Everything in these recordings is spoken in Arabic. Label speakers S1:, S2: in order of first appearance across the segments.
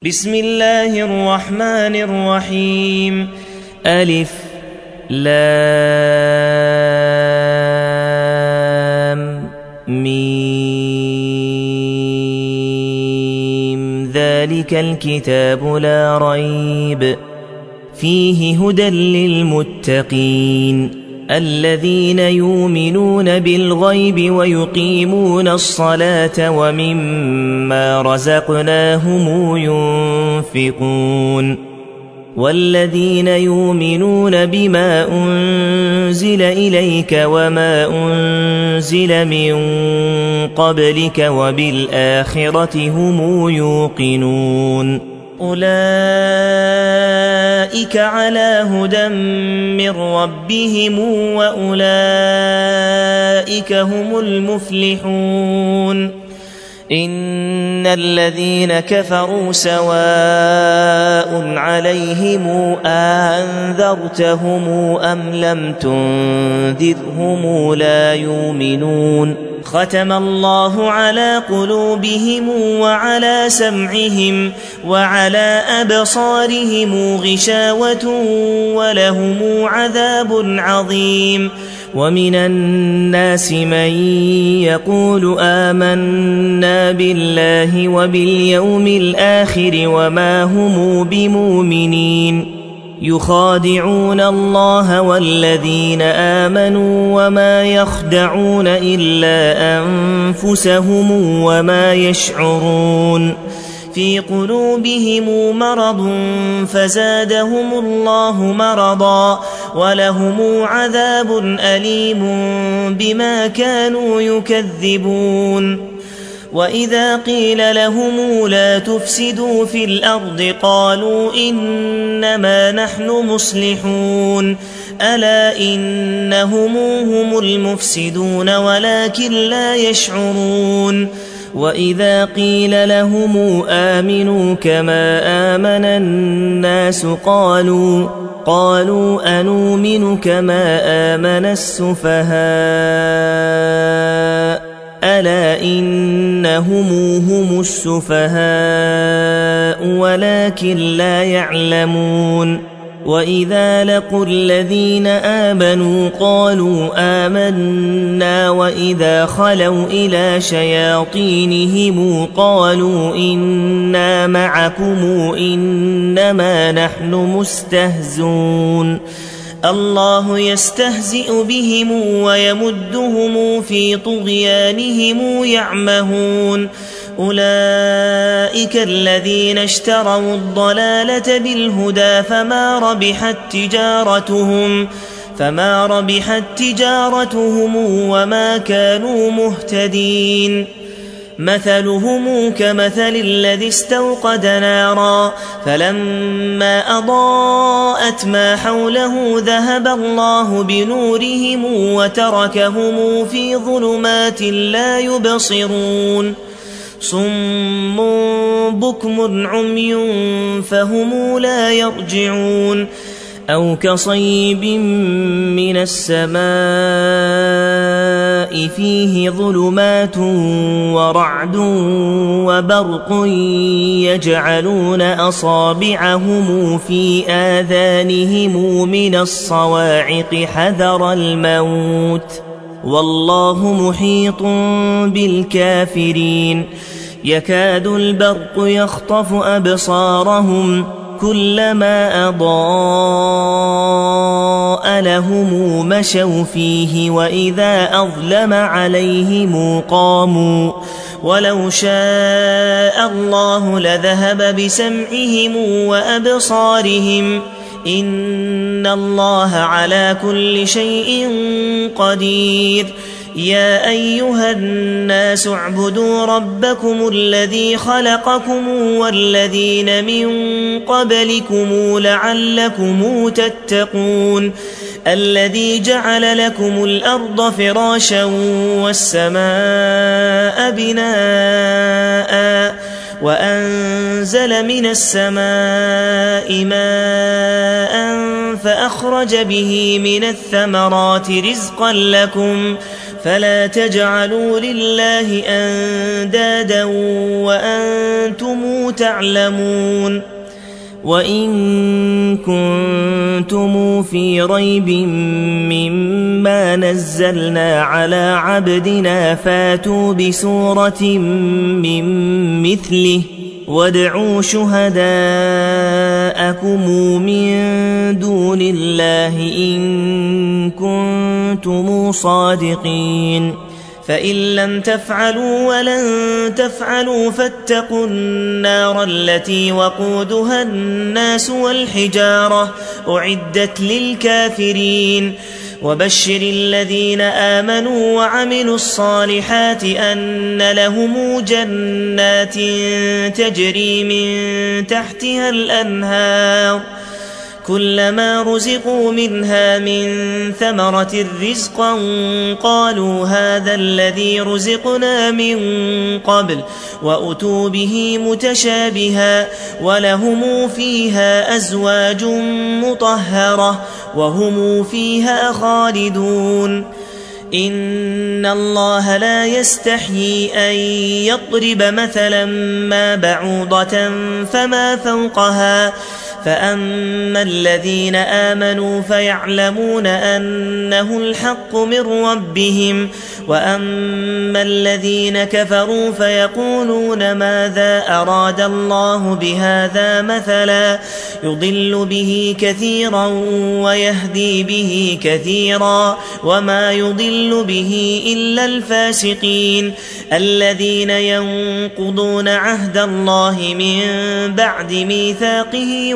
S1: بسم الله الرحمن الرحيم. ألف لام ميم ذلك الكتاب لا ريب فيه هدى للمتقين الذين يؤمنون بالغيب ويقيمون الصلاة ومما رزقناهم ينفقون والذين يؤمنون بما أنزل إليك وما أنزل من قبلك وبالآخرة هم يوقنون أولئك على هدى من ربهم وأولئك هم المفلحون إن الذين كفروا سواء عليهم أنذرتهم أم لم تنذرهم لا يؤمنون ختم الله على قلوبهم وعلى سمعهم وعلى أبصارهم غشاوة ولهم عذاب عظيم ومن الناس من يقول آمنا بالله وباليوم الآخر وما هم بمؤمنين يخادعون الله والذين آمنوا وما يخدعون إلا أنفسهم وما يشعرون في قلوبهم مرض فزادهم الله مرضا ولهم عذاب أليم بما كانوا يكذبون وإذا قيل لهم لا تفسدوا في الأرض قالوا إنما نحن مصلحون ألا إنهم هم المفسدون ولكن لا يشعرون وإذا قيل لهم آمنوا كما آمن الناس قالوا أنؤمن كما آمن السفهاء ألا إنهم هم السفهاء ولكن لا يعلمون وإذا لقوا الذين آمنوا قالوا آمنا وإذا خلوا إلى شياطينهم قالوا إنا معكم إنما نحن مستهزون الله يستهزئ بهم ويمدهم في طغيانهم يعمهون أولئك الذين اشتروا الضلالة بالهدى فما ربحت تجارتهم وما كانوا مهتدين مثلهم كمثل الذي استوقد نارا فلما أضاءت ما حوله ذهب الله بنورهم وتركهم في ظلمات لا يبصرون صم بكم عمي فهم لا يرجعون أو كصيب من السماء فيه ظلمات ورعد وبرق يجعلون أصابعهم في آذانهم من الصواعق حذر الموت والله محيط بالكافرين يكاد البرق يخطف أبصارهم كلما أضاء لهم مشوا فيه وإذا أظلم عليهم قاموا ولو شاء الله لذهب بسمعهم وأبصارهم إن الله على كل شيء قدير يا أيها الناس اعبدوا ربكم الذي خلقكم والذين من قبلكم لعلكم تتقون الذي جعل لكم الأرض فراشا والسماء بناء وأنزل من السماء ماء فأخرج به من الثمرات رزقا لكم فلا تجعلوا لله أندادا وأنتم تعلمون وإن كنتم في ريب مما نزلنا على عبدنا فاتوا بسورة من مثله وادعوا شهداءكم من دون الله إن كنتم صادقين فإن لم تفعلوا ولن تفعلوا فاتقوا النار التي وقودها الناس والحجارة أعدت للكافرين وبشر الذين آمنوا وعملوا الصالحات أن لهم جنات تجري من تحتها الأنهار كلما رزقوا منها من ثمرة رزقا قالوا هذا الذي رزقنا من قبل وأتوا به متشابها ولهم فيها أزواج مطهرة وهم فيها خالدون إن الله لا يستحيي أن يضرب مثلا ما بعوضة فما فوقها فأما الذين آمنوا فيعلمون أنه الحق من ربهم وأما الذين كفروا فيقولون ماذا أراد الله بهذا مثلا يضل به كثيرا ويهدي به كثيرا وما يضل به إلا الفاسقين الذين ينقضون عهد الله من بعد ميثاقه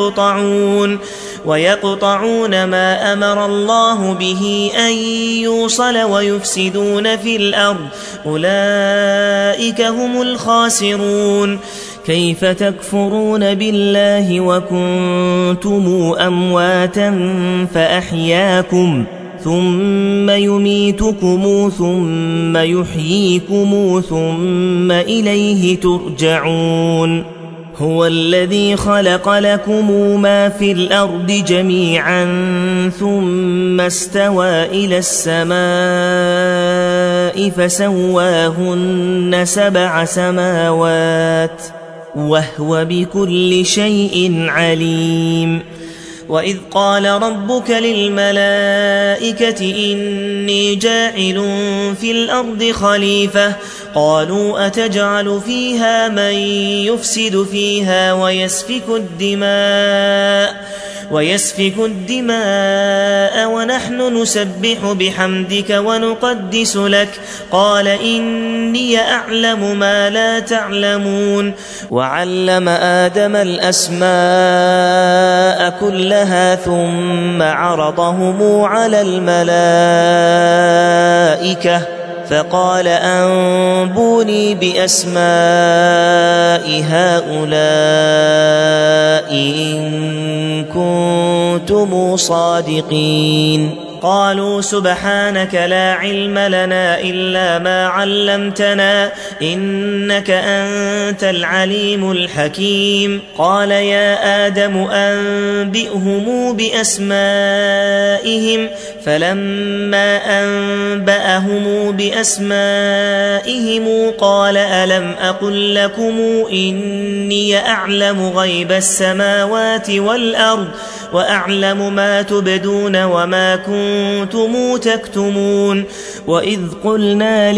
S1: ويقطعون ما أمر الله به أن يوصل ويفسدون في الأرض أولئك هم الخاسرون كيف تكفرون بالله وكنتم أمواتا فأحياكم ثم يميتكم ثم يحييكم ثم إليه ترجعون هو الذي خلق لكم ما في الأرض جميعا ثم استوى إلى السماء فسواهن 7 سماوات وهو بكل شيء عليم وإذ قال ربك للملائكة إني جاعل في الأرض خليفة قالوا أتجعل فيها من يفسد فيها ويسفك الدماء ونحن نسبح بحمدك ونقدس لك قال إني أعلم ما لا تعلمون وعلم آدم الأسماء كلها ثم عرضهم على الملائكة فقال أنبوني بأسماء هؤلاء إن كنتم صادقين قالوا سبحانك لا علم لنا إلا ما علمتنا إنك أنت العليم الحكيم قال يا آدم أنبئهم بأسمائهم فلما أنبأهم بأسمائهم قال ألم أقل لكم إني أعلم غيب السماوات والأرض وأعلم ما تبدون وما كنتم تكتمون وإذ قلنا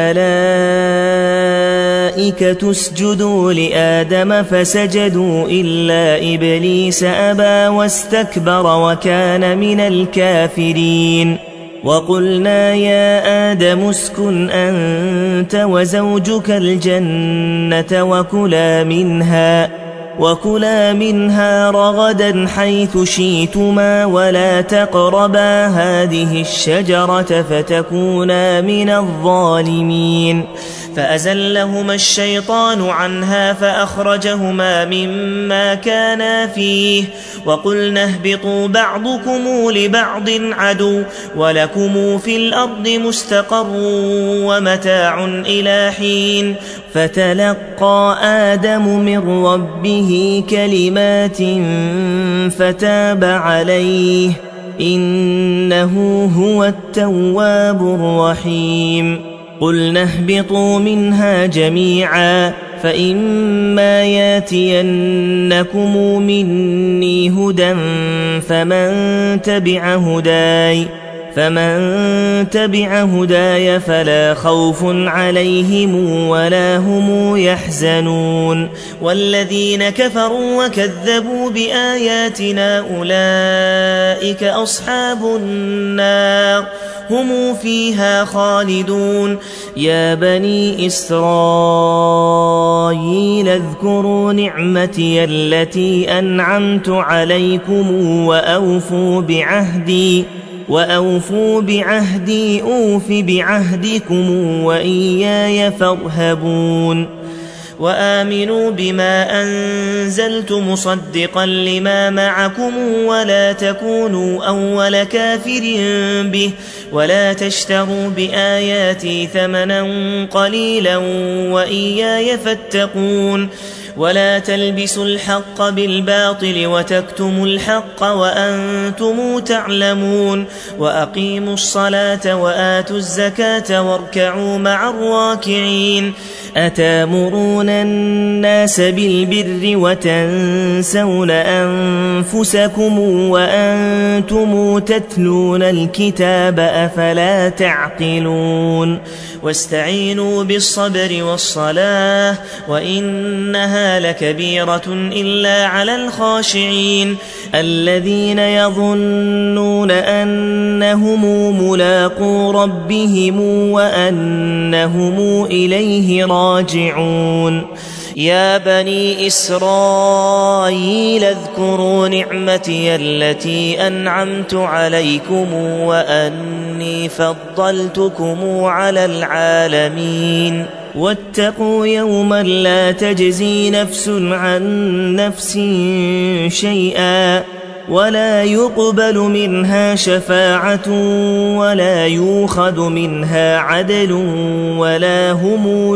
S1: للملائكة اسجدوا لآدم فسجدوا إلا إبليس أبى واستكبر وكان من الكافرين وقلنا يا آدم اسكن أنت وزوجك الجنة وكلا منها رغدا حيث شئتما ولا تقربا هذه الشجرة فتكونا من الظالمين فأزلهما الشيطان عنها فأخرجهما مما كانا فيه وقلنا اهبطوا بعضكم لبعض عدو ولكم في الأرض مستقر ومتاع إلى حين فتلقى آدم من ربه كلمات فتاب عليه إنه هو التواب الرحيم قلنا اهبطوا منها جميعا فإما ياتينكم مني هدى فمن تبع هداي فلا خوف عليهم ولا هم يحزنون والذين كفروا وكذبوا بآياتنا أولئك أصحاب النار هم فيها خالدون يا بني إسرائيل اذكروا نعمتي التي أنعمت عليكم وأوفوا بعهدي أوف بعهدكم وإياي فارهبون وآمنوا بما أنزلت مصدقا لما معكم ولا تكونوا أول كافر به ولا تشتروا بآياتي ثمنا قليلا وإياي فاتقون ولا تلبسوا الحق بالباطل وتكتموا الحق وأنتم تعلمون وأقيموا الصلاة وآتوا الزكاة واركعوا مع الراكعين أتامرون الناس بالبر وتنسون أنفسكم وأنتم تتلون الكتاب أفلا تعقلون واستعينوا بالصبر والصلاة وإنها لكبيرة إلا على الخاشعين الذين يظنون أنهم ملاقو ربهم وأنهم إليه راجعون يا بني إسرائيل اذكروا نعمتي التي أنعمت عليكم وأني فضلتكم على العالمين واتقوا يوما لا تجزي نفس عن نفس شيئا ولا يقبل منها شفاعة ولا يؤخذ منها عدل ولا هم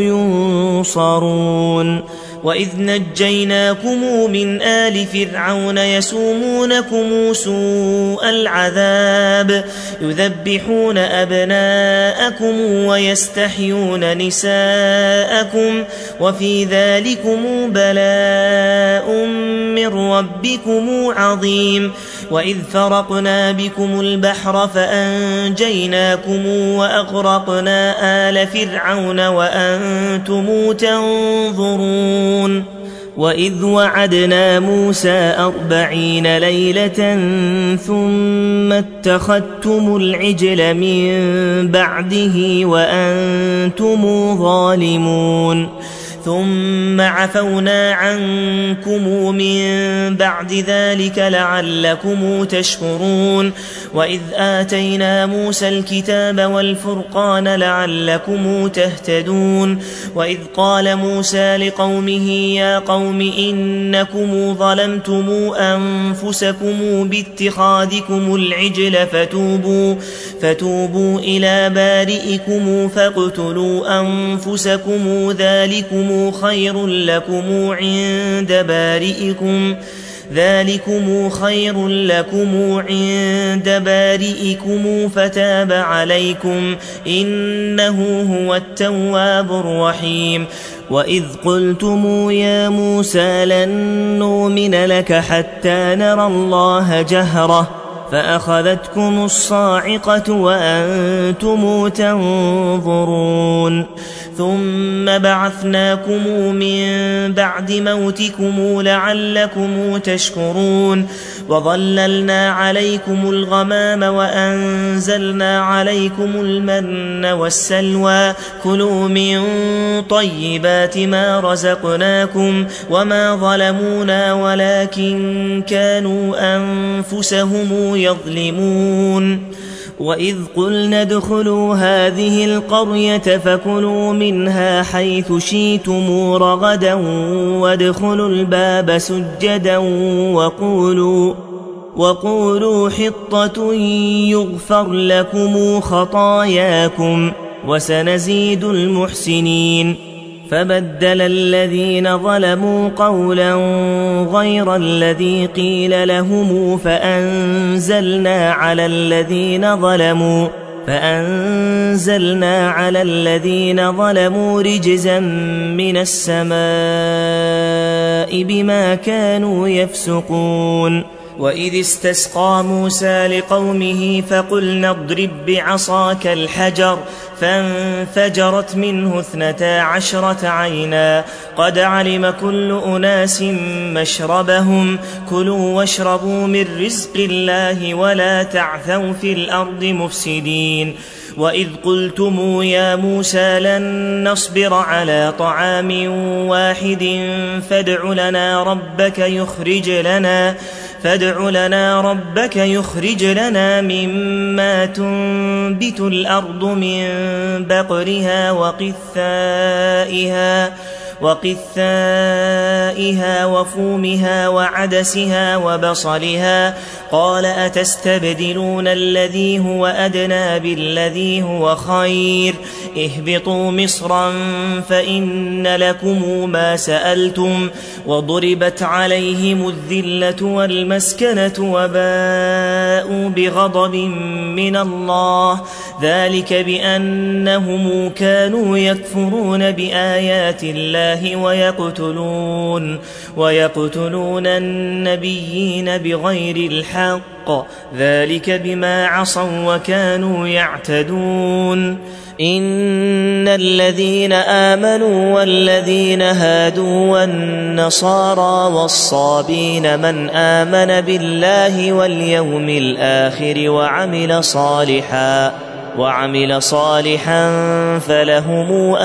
S1: ينصرون وإذ نجيناكم من آل فرعون يسومونكم سوء العذاب يذبحون أبناءكم ويستحيون نساءكم وفي ذلكم بلاء من ربكم عظيم وإذ فرقنا بكم البحر فأنجيناكم وأغرقنا آل فرعون وأنتم تنظرون وإذ وعدنا موسى 40 ليلة ثم اتخذتم العجل من بعده وأنتم ظالمون ثم عفونا عنكم من بعد ذلك لعلكم تشكرون وإذ آتينا موسى الكتاب والفرقان لعلكم تهتدون وإذ قال موسى لقومه يا قوم إنكم ظلمتم أنفسكم باتخاذكم العجل فتوبوا إلى بارئكم فاقتلوا أنفسكم ذلكم خير لكم عند بارئكم فتاب عليكم إنه هو التواب الرحيم وإذ قلتم يا موسى لن نؤمن لك حتى نرى الله جهرة فأخذتكم الصاعقة وأنتم تنظرون ثم بعثناكم من بعد موتكم لعلكم تشكرون وظللنا عليكم الغمام وأنزلنا عليكم المن والسلوى كلوا من طيبات ما رزقناكم وما ظلمونا ولكن كانوا أنفسهم يظلمون وإذ قلنا ادخلوا هذه القرية فكلوا منها حيث شئتم رغدا وادخلوا الباب سجدا وقولوا حطة يغفر لكم خطاياكم وسنزيد المحسنين فبدل الذين ظلموا قولا غير الذي قيل لهم فأنزلنا على الذين ظلموا رجزا من السماء بما كانوا يفسقون. وإذ استسقى موسى لقومه فقلنا اضرب بعصاك الحجر فانفجرت منه 12 عينا قد علم كل أناس مشربهم كلوا واشربوا من رزق الله ولا تعثوا في الأرض مفسدين. وإذ قلتم يا موسى لن نصبر على طعام واحد فادع لنا ربك يخرج لنا مما تنبت الأرض من بقرها وقثائها وفومها وعدسها وبصلها قال أتستبدلون الذي هو أدنى بالذي هو خير اهبطوا مصرا فإن لكم ما سألتم وضربت عليهم الذلة والمسكنة وباءوا بغضب من الله ذلك بأنهم كانوا يكفرون بآيات الله ويقتلون النبيين بغير الحق ذلك بما عصوا وكانوا يعتدون. إن الذين آمنوا والذين هادوا والنصارى والصابين من آمن بالله واليوم الآخر وعمل صالحا فلهم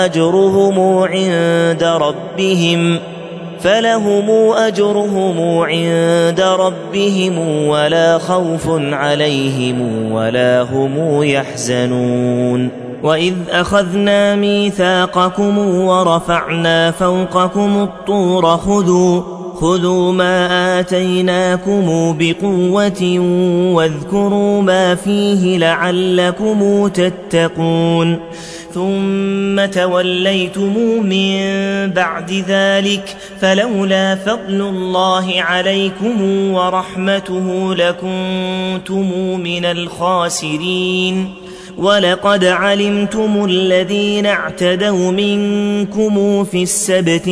S1: أجرهم عند ربهم ولا خوف عليهم ولا هم يحزنون. وإذ أخذنا ميثاقكم ورفعنا فوقكم الطور خذوا ما آتيناكم بقوة واذكروا ما فيه لعلكم تتقون. ثم توليتم من بعد ذلك فلولا فضل الله عليكم ورحمته لكنتم من الخاسرين. ولقد علمتم الذين اعتدوا منكم في السبت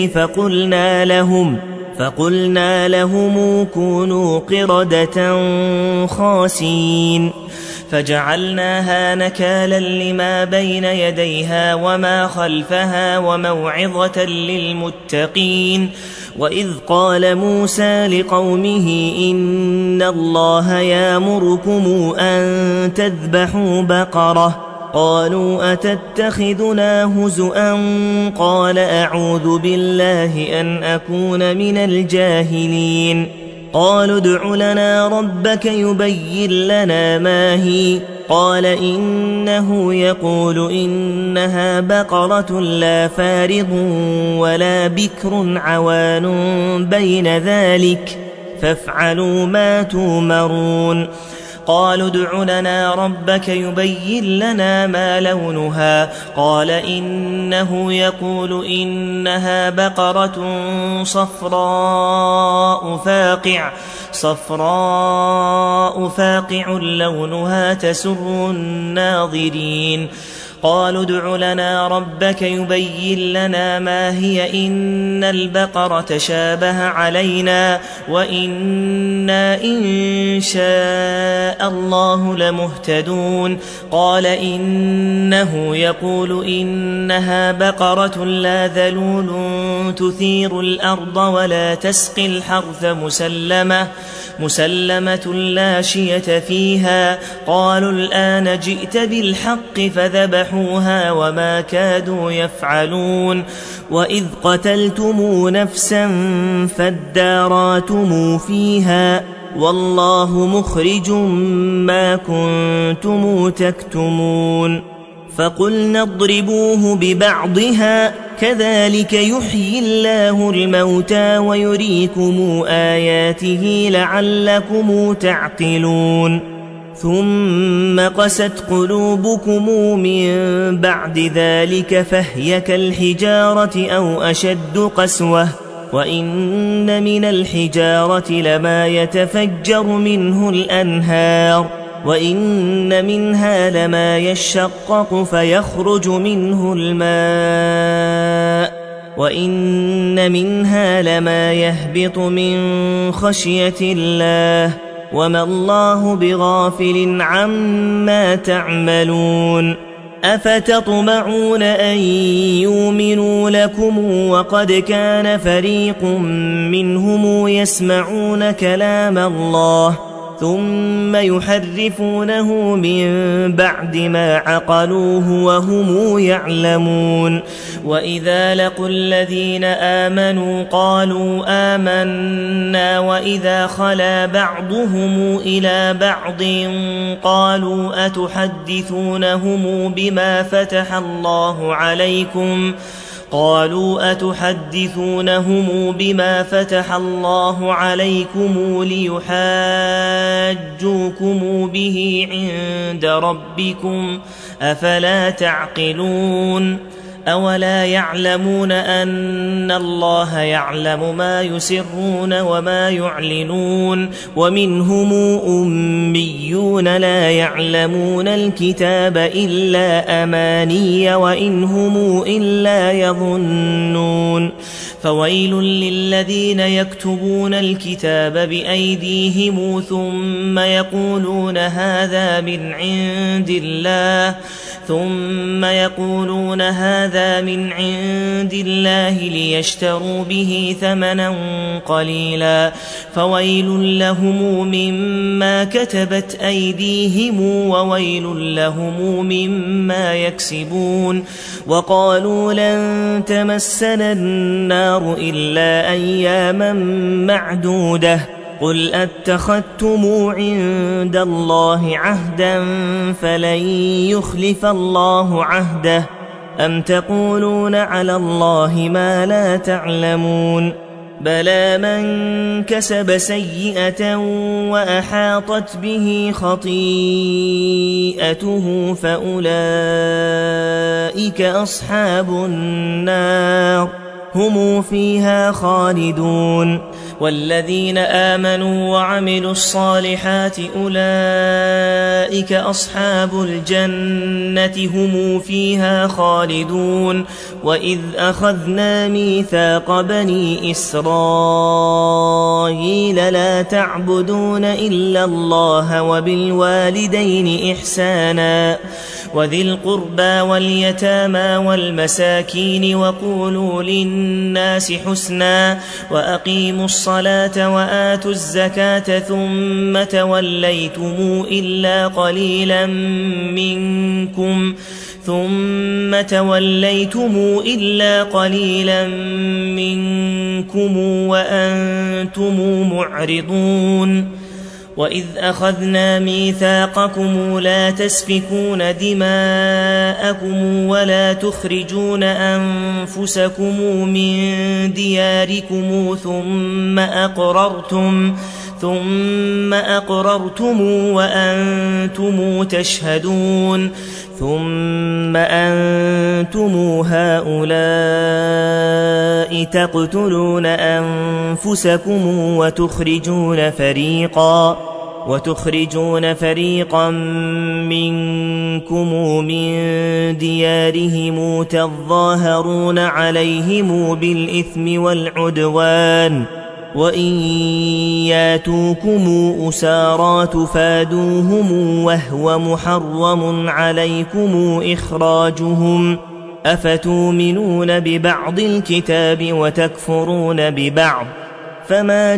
S1: فقلنا لهم كونوا قردة خاسئين فجعلناها نكالا لما بين يديها وما خلفها وموعظة للمتقين. وإذ قال موسى لقومه إن الله يأمركم أن تذبحوا بقرة قالوا أتتخذنا هزؤا قال أعوذ بالله أن أكون من الجاهلين. قالوا ادع لنا ربك يبين لنا ما هي قال إنه يقول إنها بقرة لا فارض ولا بكر عوان بين ذلك فافعلوا ما تؤمرون. قالوا ادع لنا ربك يبين لنا ما لونها قال إنه يقول إنها بقرة صفراء فاقع لونها تسر الناظرين. قالوا ادع لنا ربك يبين لنا ما هي إن البقرة شابه علينا وإنا إن شاء الله لمهتدون. قال إنه يقول إنها بقرة لا ذلول تثير الأرض ولا تسقي الحرث مسلمة لا شية فيها. قالوا الآن جئت بالحق فذبحوها وما كادوا يفعلون. وإذ قتلتم نفسا فادارأتم فيها والله مخرج ما كنتم تكتمون. فقلنا اضربوه ببعضها كذلك يحيي الله الموتى ويريكم آياته لعلكم تعقلون. ثم قست قلوبكم من بعد ذلك فهي كالحجارة أو أشد قسوة وإن من الحجارة لما يتفجر منه الأنهار وإن منها لما يشقق فيخرج منه الماء وإن منها لما يهبط من خشية الله وما الله بغافل عما تعملون أفتطمعون أن يؤمنوا لكم وقد كان فريق منهم يسمعون كلام الله ثم يحرفونه من بعد ما عقلوه وهم يعلمون وإذا لقوا الذين آمنوا قالوا آمنا وإذا خلا بعضهم إلى بعض قالوا أتحدثونهم بما فتح الله عليكم ليحاجوكم به عند ربكم أفلا تعقلون أولا يعلمون أن الله يعلم ما يسرون وما يعلنون ومنهم أميون لا يعلمون الكتاب إلا أماني وإن هم إلا يظنون فويل للذين يكتبون الكتاب بأيديهم ثم يقولون هذا من عند الله ليشتروا به ثمنا قليلا فويل لهم مما كتبت أيديهم وويل لهم مما يكسبون وقالوا لن تمسنا النار إلا أياما معدودة قل أتخذتم عند الله عهدا فلن يخلف الله عهده أم تقولون على الله ما لا تعلمون بلى من كسب سيئة وأحاطت به خطيئته فأولئك أصحاب النار هم فيها خالدون والذين آمنوا وعملوا الصالحات أولئك أصحاب الجنة هم فيها خالدون وإذ أخذنا ميثاق بني إسرائيل لا تعبدون إلا الله وبالوالدين إحسانا وذي القربى واليتامى والمساكين وقولوا للناس حسنا وأقيموا الصلاة وآتوا الزكاة ثم توليتم إلا قليلا منكم وأنتم معرضون وإذ أخذنا ميثاقكم لا تسفكون دماءكم ولا تخرجون أنفسكم من دياركم ثم أقررتم وأنتم تشهدون ثم أنتم هؤلاء تقتلون أنفسكم وتخرجون فريقا منكم من ديارهم تظاهرون عليهم بالإثم والعدوان وإن ياتوكم أسارى تفادوهم وهو محرم عليكم إخراجهم أفتؤمنون ببعض الكتاب وتكفرون ببعض فما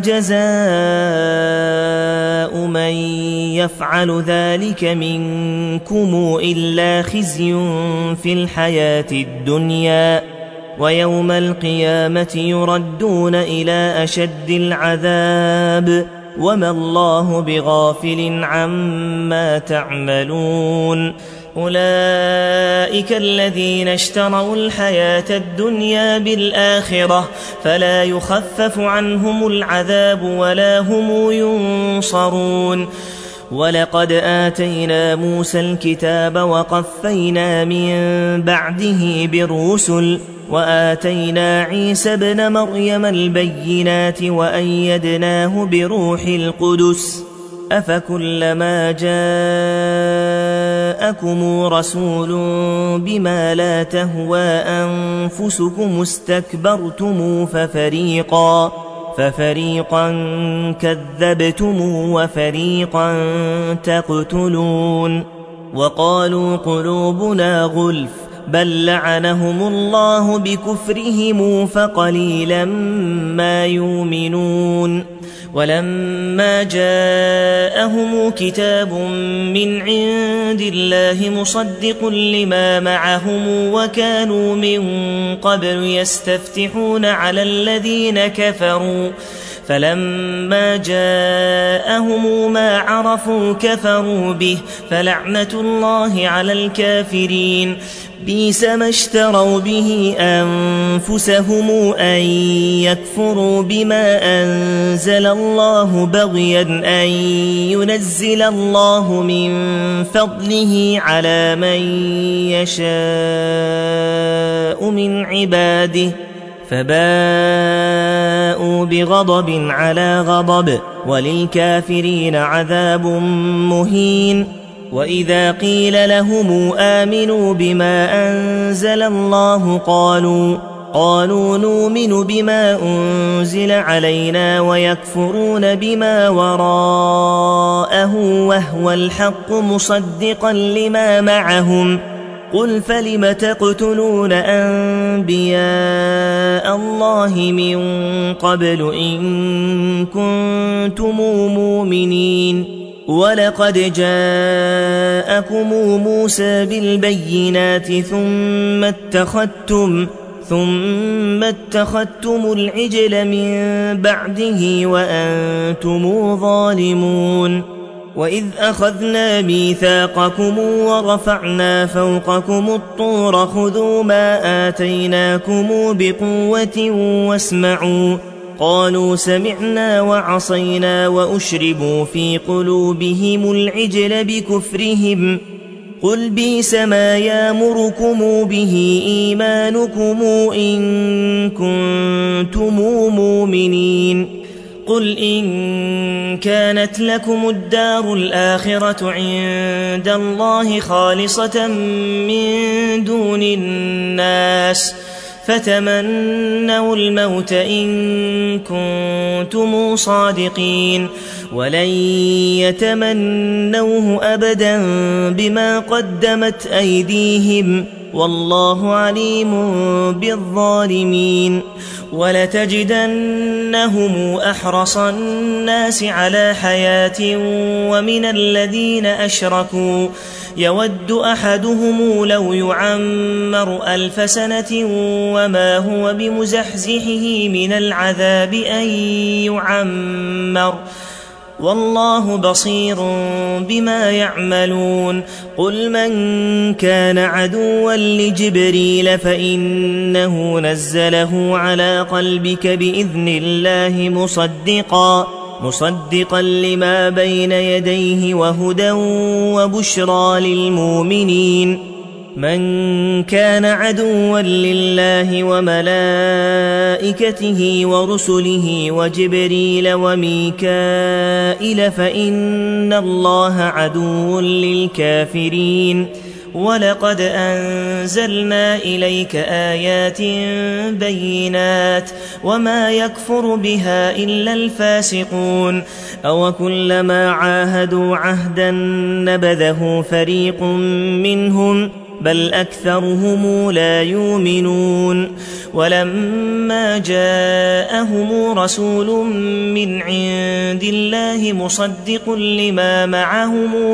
S1: جزاء من يفعل ذلك منكم إلا خزي في الحياة الدنيا ويوم القيامة يردون إلى أشد العذاب وما الله بغافل عما تعملون أولئك الذين اشتروا الحياة الدنيا بالآخرة فلا يخفف عنهم العذاب ولا هم ينصرون ولقد آتينا موسى الكتاب وقفينا من بعده بالرسل وآتينا عيسى ابن مريم البينات وأيدناه بروح القدس أفكلما جاءكم رسول بما لا تهوى أنفسكم استكبرتم ففريقا كذبتم وفريقا تقتلون وقالوا قلوبنا غلف بل لعنهم الله بكفرهم فقليلا ما يؤمنون ولما جاءهم كتاب من عند الله مصدق لما معهم وكانوا من قبل يستفتحون على الذين كفروا فلما جاءهم ما عرفوا كفروا به فلعنة الله على الكافرين بئس ما اشتروا به أنفسهم أن يكفروا بما أنزل الله بغيا أن ينزل الله من فضله على من يشاء من عباده فباءوا بغضب على غضب وللكافرين عذاب مهين وإذا قيل لهم آمنوا بما أنزل الله قالوا نؤمن بما أنزل علينا ويكفرون بما وراءه وهو الحق مصدقا لما معهم قل فلم تقتلون أنبياء الله من قبل إن كنتم مؤمنين ولقد جاءكم موسى بالبينات ثم اتخذتم العجل من بعده وأنتم ظالمون وإذ أخذنا ميثاقكم ورفعنا فوقكم الطور خذوا ما آتيناكم بقوة واسمعوا قالوا سمعنا وعصينا وأشربوا في قلوبهم العجل بكفرهم قل بئس ما يامركم به إيمانكم إن كنتم مؤمنين قل إن كانت لكم الدار الآخرة عند الله خالصة من دون الناس فتمنوا الموت إن كنتم صادقين ولن يتمنوه أبدا بما قدمت أيديهم والله عليم بالظالمين ولتجدنهم أحرص الناس على حياة ومن الذين أشركوا يود أحدهم لو يعمر 1000 سنة وما هو بمزحزحه من العذاب أن يعمر والله بصير بما يعملون قل من كان عدوا لجبريل فإنه نزله على قلبك بإذن الله مصدقا لما بين يديه وهدى وبشرى للمؤمنين من كان عدوا لله وملائكته ورسله وجبريل وميكائيل فإن الله عدو للكافرين ولقد أنزلنا إليك آيات بينات وما يكفر بها إلا الفاسقون أو كلما عاهدوا عهدا نبذه فريق منهم بل أكثرهم لا يؤمنون ولما جاءهم رسول من عند الله مصدق لما معهم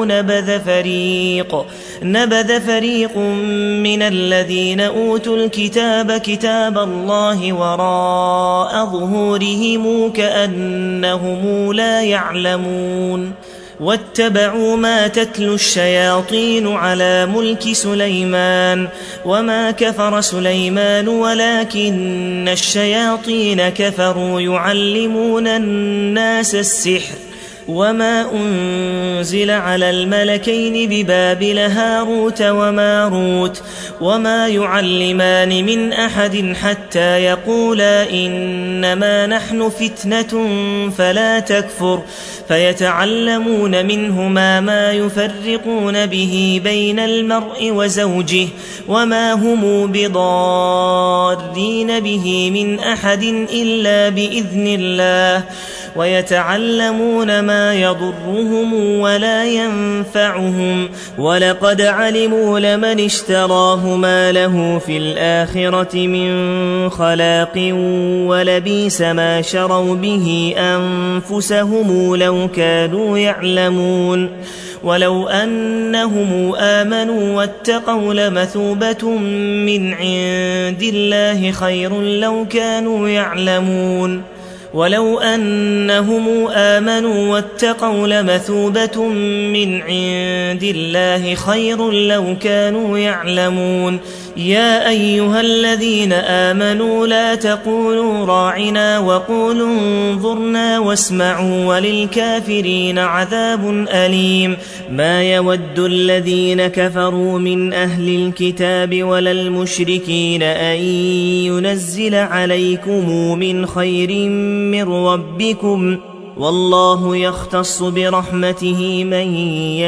S1: نبذ فريق من الذين أوتوا الكتاب كتاب الله وراء ظهورهم كأنهم لا يعلمون واتبعوا ما تتلو الشياطين على ملك سليمان وما كفر سليمان ولكن الشياطين كفروا يعلمون الناس السحر وما أنزل على الملكين ببابل هاروت وماروت وما يعلمان من أحد حتى يقولا إنما نحن فتنة فلا تكفر فيتعلمون منهما ما يفرقون به بين المرء وزوجه وما هم بضارين به من أحد إلا بإذن الله ويتعلمون ما يضرهم ولا ينفعهم ولقد علموا لمن اشتراه ما له في الآخرة من خلاق ولبئس ما شروا به أنفسهم لو كانوا يعلمون ولو أنهم آمنوا واتقوا لمثوبة من عند الله خير لو كانوا يعلمون ولو أنهم آمنوا واتقوا لمثوبة من عند الله خير لو كانوا يعلمون يا أيها الذين آمنوا لا تقولوا راعنا وقولوا انظرنا واسمعوا وللكافرين عذاب أليم ما يود الذين كفروا من أهل الكتاب ولا المشركين أن ينزل عليكم من خير من ربكم والله يختص برحمته من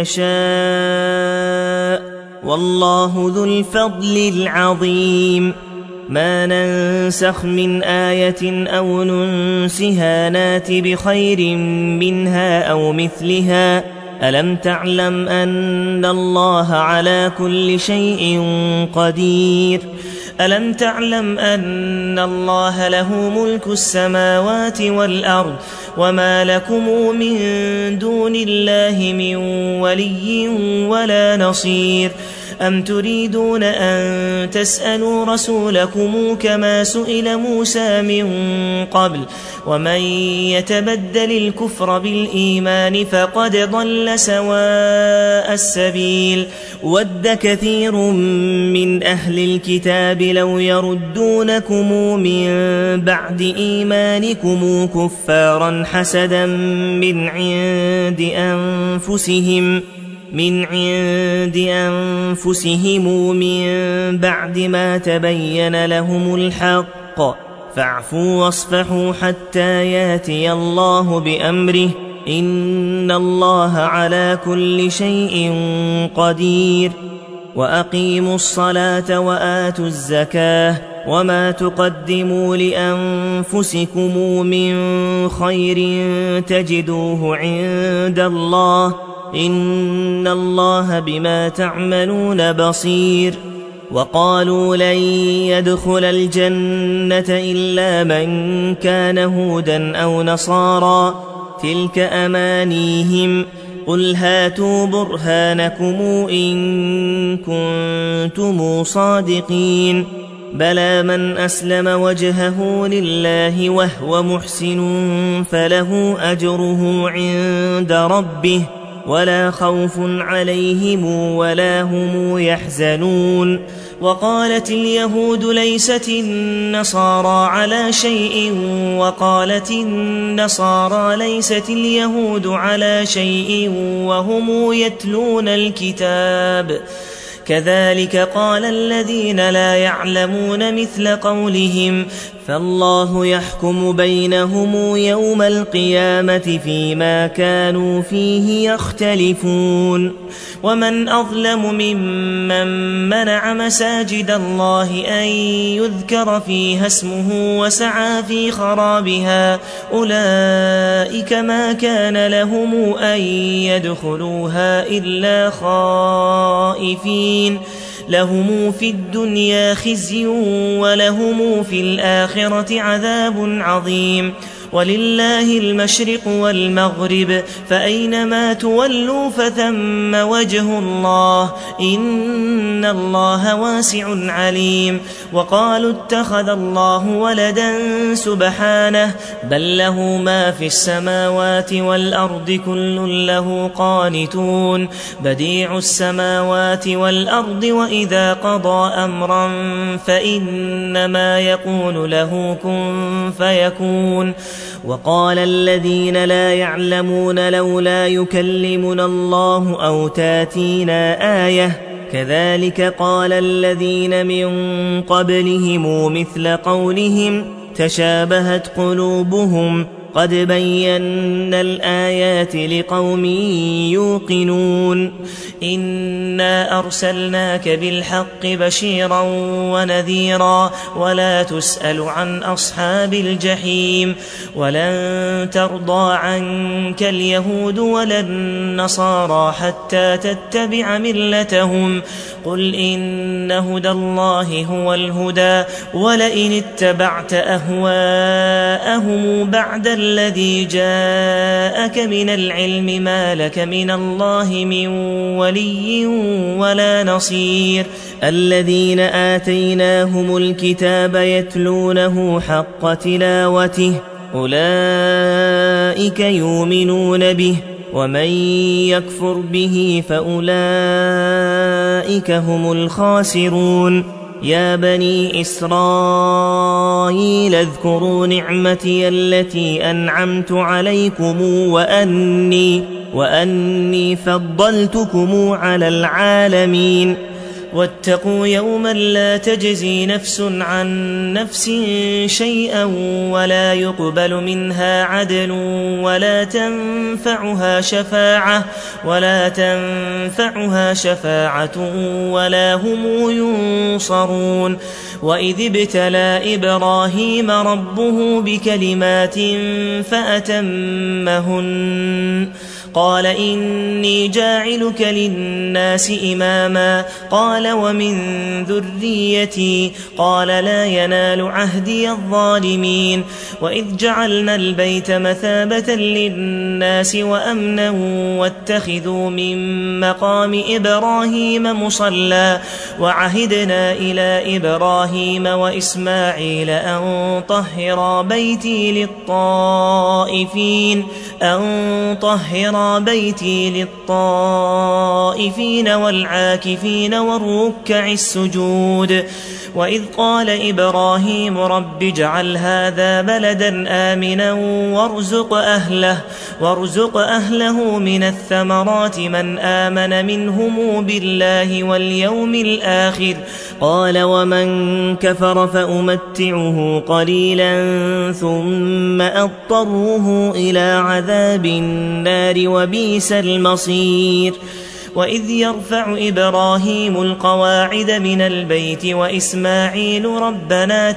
S1: يشاء والله ذو الفضل العظيم ما ننسخ من آية أو ننسها نات بخير منها أو مثلها ألم تعلم أن الله على كل شيء قدير ألم تعلم أن الله له ملك السماوات والأرض وما لكم من دون الله من ولي ولا نصير أم تريدون أن تسألوا رسولكم كما سئل موسى من قبل ومن يتبدل الكفر بالإيمان فقد ضل سواء السبيل ود كثير من أهل الكتاب لو يردونكم من بعد إيمانكم كفارا حسدا من عند أنفسهم من بعد ما تبين لهم الحق فاعفوا واصفحوا حتى ياتي الله بأمره إن الله على كل شيء قدير وأقيموا الصلاة وآتوا الزكاة وما تقدموا لأنفسكم من خير تجدوه عند الله إن الله بما تعملون بصير وقالوا لن يدخل الجنة إلا من كان هودا أو نصارى تلك أمانيهم قل هاتوا برهانكم إن كنتم صادقين بلى من أسلم وجهه لله وهو محسن فله أجره عند ربه ولا خوف عليهم ولا هم يحزنون وقالت اليهود ليست النصارى على شيء وقالت النصارى ليست اليهود على شيء وهم يتلون الكتاب كذلك قال الذين لا يعلمون مثل قولهم فالله يحكم بينهم يوم القيامة فيما كانوا فيه يختلفون ومن أظلم ممن منع مساجد الله أن يذكر فيها اسمه وسعى في خرابها أولئك ما كان لهم أن يدخلوها إلا خائفين لهم في الدنيا خزي ولهم في الآخرة عذاب عظيم ولله المشرق والمغرب فأينما تولوا فثم وجه الله إن الله واسع عليم وقالوا اتخذ الله ولدا سبحانه بل له ما في السماوات والأرض كل له قانتون بديع السماوات والأرض وإذا قضى أمرا فإنما يقول له كن فيكون وقال الذين لا يعلمون لولا يكلمنا الله أو تاتينا آية كذلك قال الذين من قبلهم مثل قولهم تشابهت قلوبهم قد بينا الآيات لقوم يوقنون إنا أرسلناك بالحق بشيرا ونذيرا ولا تسأل عن أصحاب الجحيم ولن ترضى عنك اليهود ولا النصارى حتى تتبع ملتهم قل إن هدى الله هو الهدى ولئن اتبعت أهواءهم بعد الذي جاءك من العلم ما لك من الله من ولي ولا نصير الذين آتيناهم الكتاب يتلونه حق تلاوته أولئك يؤمنون به ومن يكفر به فأولئك هم الخاسرون يا بني إسرائيل اذكروا نعمتي التي أنعمت عليكم وأني فضلتكم على العالمين واتقوا يوما لا تجزي نفس عن نفس شيئا ولا يقبل منها عدل ولا تنفعها شفاعة ولا هم ينصرون وإذ ابتلى إبراهيم ربه بكلمات فأتمهن قال إني جاعلك للناس إماما قال ومن ذريتي قال لا ينال عهدي الظالمين وإذ جعلنا البيت مثابة للناس وأمنا واتخذوا من مقام إبراهيم مصلى وعهدنا إلى إبراهيم وإسماعيل أن طهرا بيتي للطائفين والعاكفين والركع السجود وإذ قال إبراهيم رب اجعل هذا بلدا آمنا وارزق أهله من الثمرات من آمن منهم بالله واليوم الآخر قال ومن كفر فأمتعه قليلا ثم أضطره إلى عذاب النار وبئس المصير وإذ يرفع إبراهيم القواعد من البيت وإسماعيل ربنا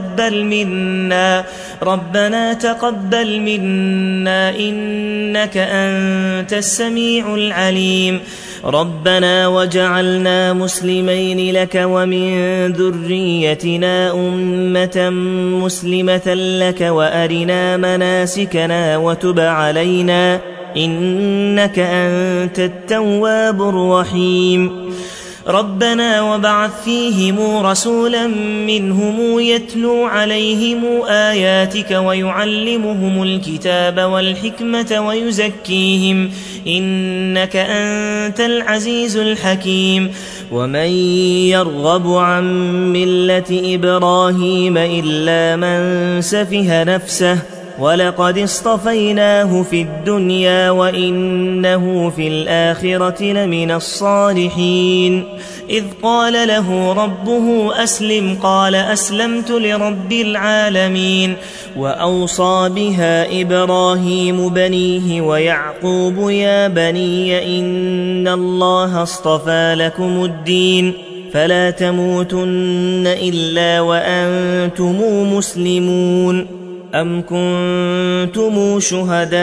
S1: تقبل منا إنك أنت السميع العليم ربنا وجعلنا مسلمين لك ومن ذريتنا أمة مسلمة لك وأرنا مناسكنا وتب علينا إنك أنت التواب الرحيم ربنا وبعث فيهم رسولا منهم يتلو عليهم آياتك ويعلمهم الكتاب والحكمة ويزكيهم إنك أنت العزيز الحكيم ومن يرغب عن ملة إبراهيم إلا من سفه نفسه ولقد اصطفيناه في الدنيا وإنه في الآخرة لمن الصالحين إذ قال له ربه أسلم قال أسلمت لرب العالمين وأوصى بها إبراهيم بنيه ويعقوب يا بني إن الله اصطفى لكم الدين فلا تموتن إلا وأنتم مسلمون أم كنتم شهداء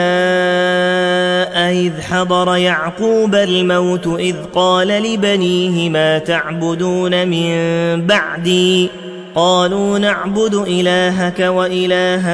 S1: إذ حضر يعقوب الموت إذ قال لبنيه ما تعبدون من بعدي قالوا نعبد إلهك وإله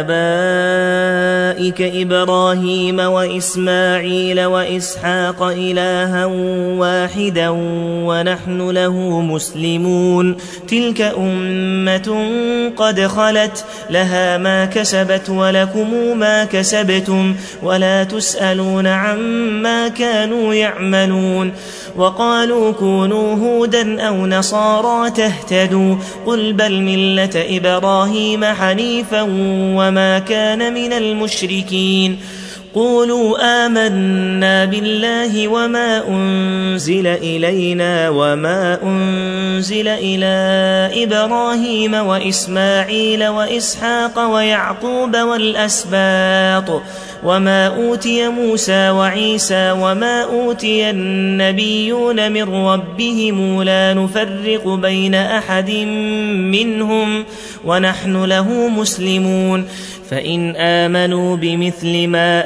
S1: آبائك إبراهيم وإسماعيل وإسحاق إلها واحدا ونحن له مسلمون تلك أمة قد خلت لها ما كسبت ولكم ما كسبتم ولا تسألون عما كانوا يعملون وقالوا كونوا هودا أو نصارى تهتدوا قل قل بل ملة إبراهيم حنيفا وما كان من المشركين قولوا آمنا بالله وما أنزل إلينا وما أنزل إلى إبراهيم وإسماعيل وإسحاق ويعقوب والأسباط وما أوتي موسى وعيسى وما أوتي النبيون من ربهم لا نفرق بين أحد منهم ونحن له مسلمون فإن آمنوا بمثل ما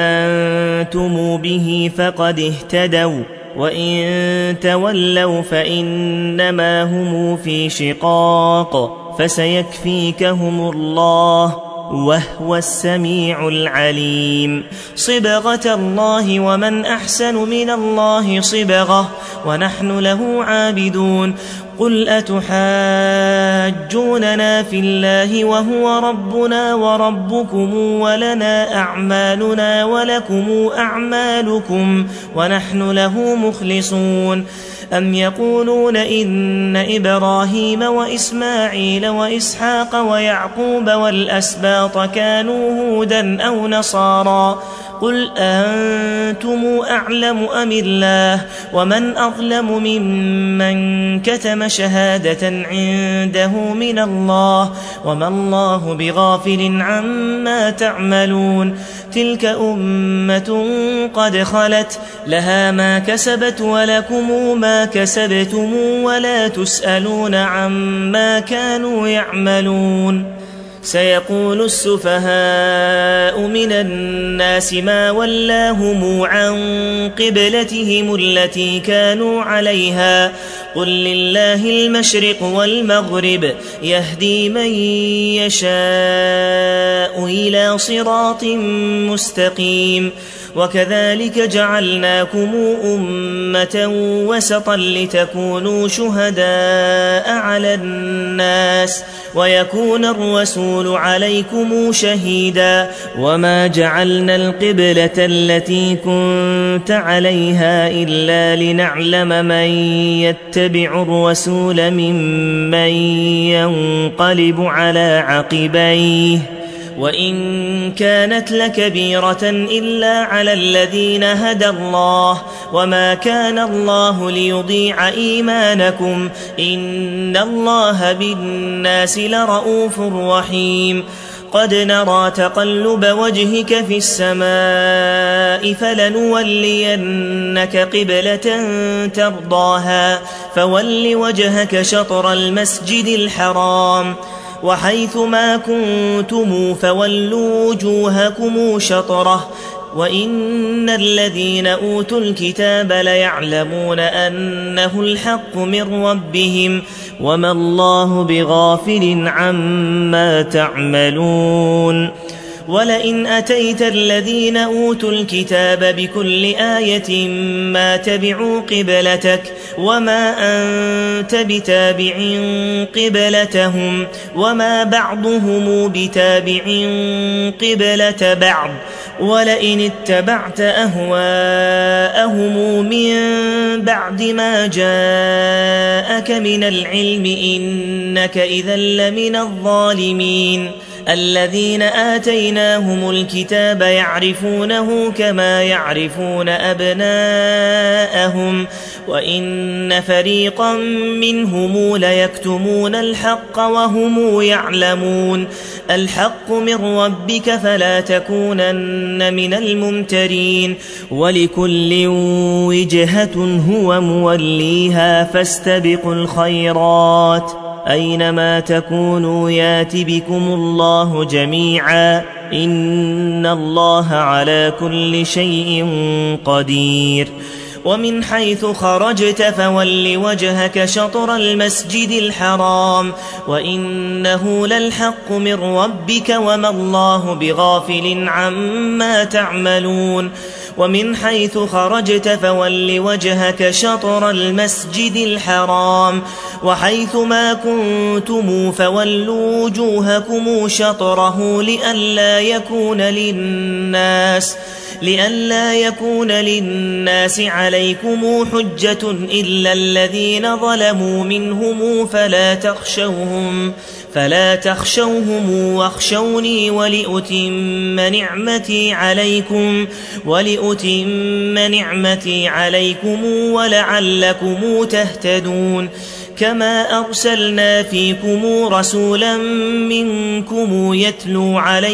S1: آمنتم به فقد اهتدوا وإن تولوا فإنما هم في شقاق فسيكفيكهم الله وهو السميع العليم صبغة الله ومن أحسن من الله صبغة ونحن له عابدون قل أتحاجوننا في الله وهو ربنا وربكم ولنا أعمالنا ولكم أعمالكم ونحن له مخلصون أم يقولون إن إبراهيم وإسماعيل وإسحاق ويعقوب والأسباط كانوا هودا أو نصارى قل أنتم أعلم أم الله ومن أظلم ممن كتم شهادة عنده من الله وما الله بغافل عما تعملون تلك أمة قد خلت لها ما كسبت ولكم ما كسبتم ولا تسألون عما كانوا يعملون سيقول السفهاء من الناس ما ولاهم عن قبلتهم التي كانوا عليها قل لله المشرق والمغرب يهدي من يشاء إلى صراط مستقيم وكذلك جعلناكم أمة وسطا لتكونوا شهداء على الناس ويكون الرسول عليكم شهيدا وما جعلنا القبلة التي كنت عليها إلا لنعلم من يتبع الرسول ممن ينقلب على عقبيه وإن كانت لكبيرة إلا على الذين هدى الله وما كان الله ليضيع إيمانكم إن الله بالناس لرؤوف رحيم قد نرى تقلب وجهك في السماء فلنولينك قبلة ترضاها فول وجهك شطر المسجد الحرام وحيث ما كنتم فولوا وجوهكم شطره وإن الذين أوتوا الكتاب ليعلمون أنه الحق من ربهم وما الله بغافل عما تعملون ولئن أتيت الذين أوتوا الكتاب بكل آية ما تبعوا قبلتك وما أنت بتابع قبلتهم وما بعضهم بتابع قبلة بعض ولئن اتبعت أهواءهم من بعد ما جاءك من العلم إنك إذا لمن الظالمين الذين آتيناهم الكتاب يعرفونه كما يعرفون أبناءهم وإن فريقا منهم ليكتمون الحق وهم يعلمون الحق من ربك فلا تكونن من الممترين ولكل وجهة هو موليها فاستبقوا الخيرات أينما تكونوا يات بكم الله جميعا إن الله على كل شيء قدير ومن حيث خرجت فول وجهك شطر المسجد الحرام وإنه للحق من ربك وما الله بغافل عما تعملون ومن حيث خرجت فول وجهك شطر المسجد الحرام وحيث ما كنتم فولوا وجوهكم شطره لئلا يكون لئلا يكون للناس عليكم حجة إلا الذين ظلموا منهم فلا تخشوهم واخشوني ولأتم نعمتي عليكم ولعلكم تهتدون كما أرسلنا فيكم رسولا منكم يتلو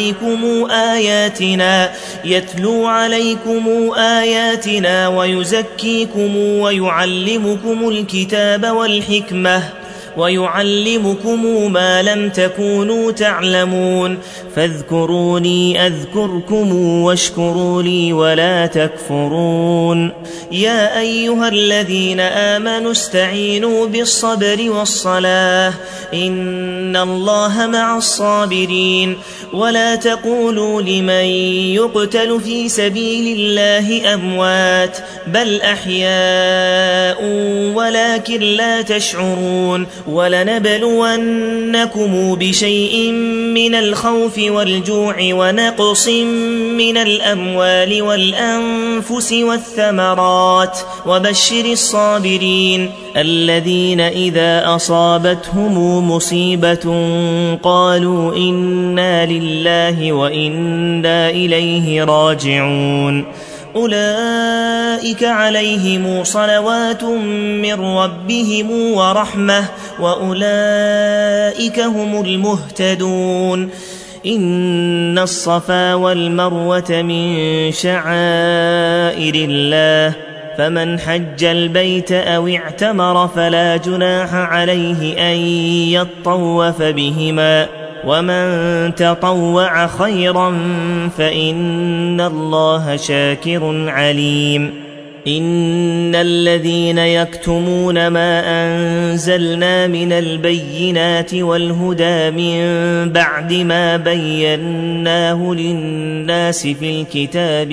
S1: عليكم آياتنا ويزكيكم ويعلمكم الكتاب والحكمة ويعلمكم ما لم تكونوا تعلمون فاذكروني أذكركم واشكروا لي ولا تكفرون يا أيها الذين آمنوا استعينوا بالصبر والصلاة إن الله مع الصابرين ولا تقولوا لمن يقتل في سبيل الله أموات بل أحياء ولكن لا تشعرون ولنبلونكم بشيء من الخوف والجوع ونقص من الأموال والأنفس والثمرات وبشر الصابرين الذين إذا أصابتهم مصيبة قالوا إنا لله وإنا إليه راجعون أولئك عليهم صلوات من ربهم ورحمة وأولئك هم المهتدون إن الصفا والمروة من شعائر الله فمن حج البيت أو اعتمر فلا جناح عليه أن يطوف بهما ومن تطوع خيرا فإن الله شاكر عليم إن الذين يكتمون ما أنزلنا من البينات والهدى من بعد ما بيناه للناس في الكتاب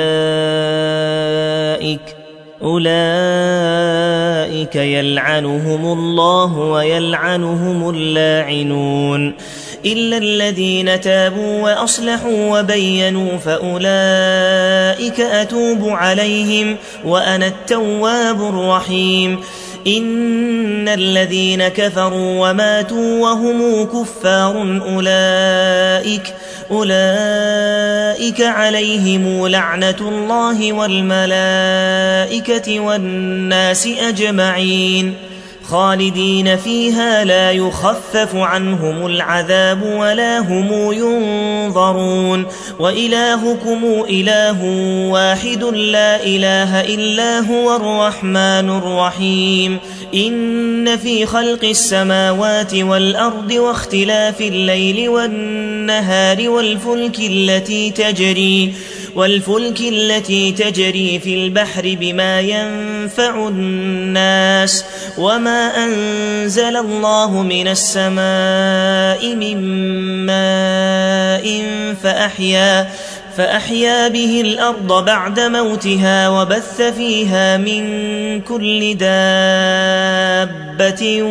S1: أولئك يلعنهم الله ويلعنهم اللاعنون إلا الذين تابوا وأصلحوا وبينوا فأولئك أتوب عليهم وأنا التواب الرحيم إن الذين كفروا وماتوا وهم كفار أولئك عليهم لعنة الله والملائكة والناس أجمعين خالدين فيها لا يخفف عنهم العذاب ولا هم ينظرون وإلهكم إله واحد لا إله إلا هو الرحمن الرحيم إن في خلق السماوات والأرض واختلاف الليل والنهار والفلك التي تجري في البحر بما ينفع الناس وما أنزل الله من السماء من ماء فأحيا به الأرض بعد موتها وبث فيها من كل دابة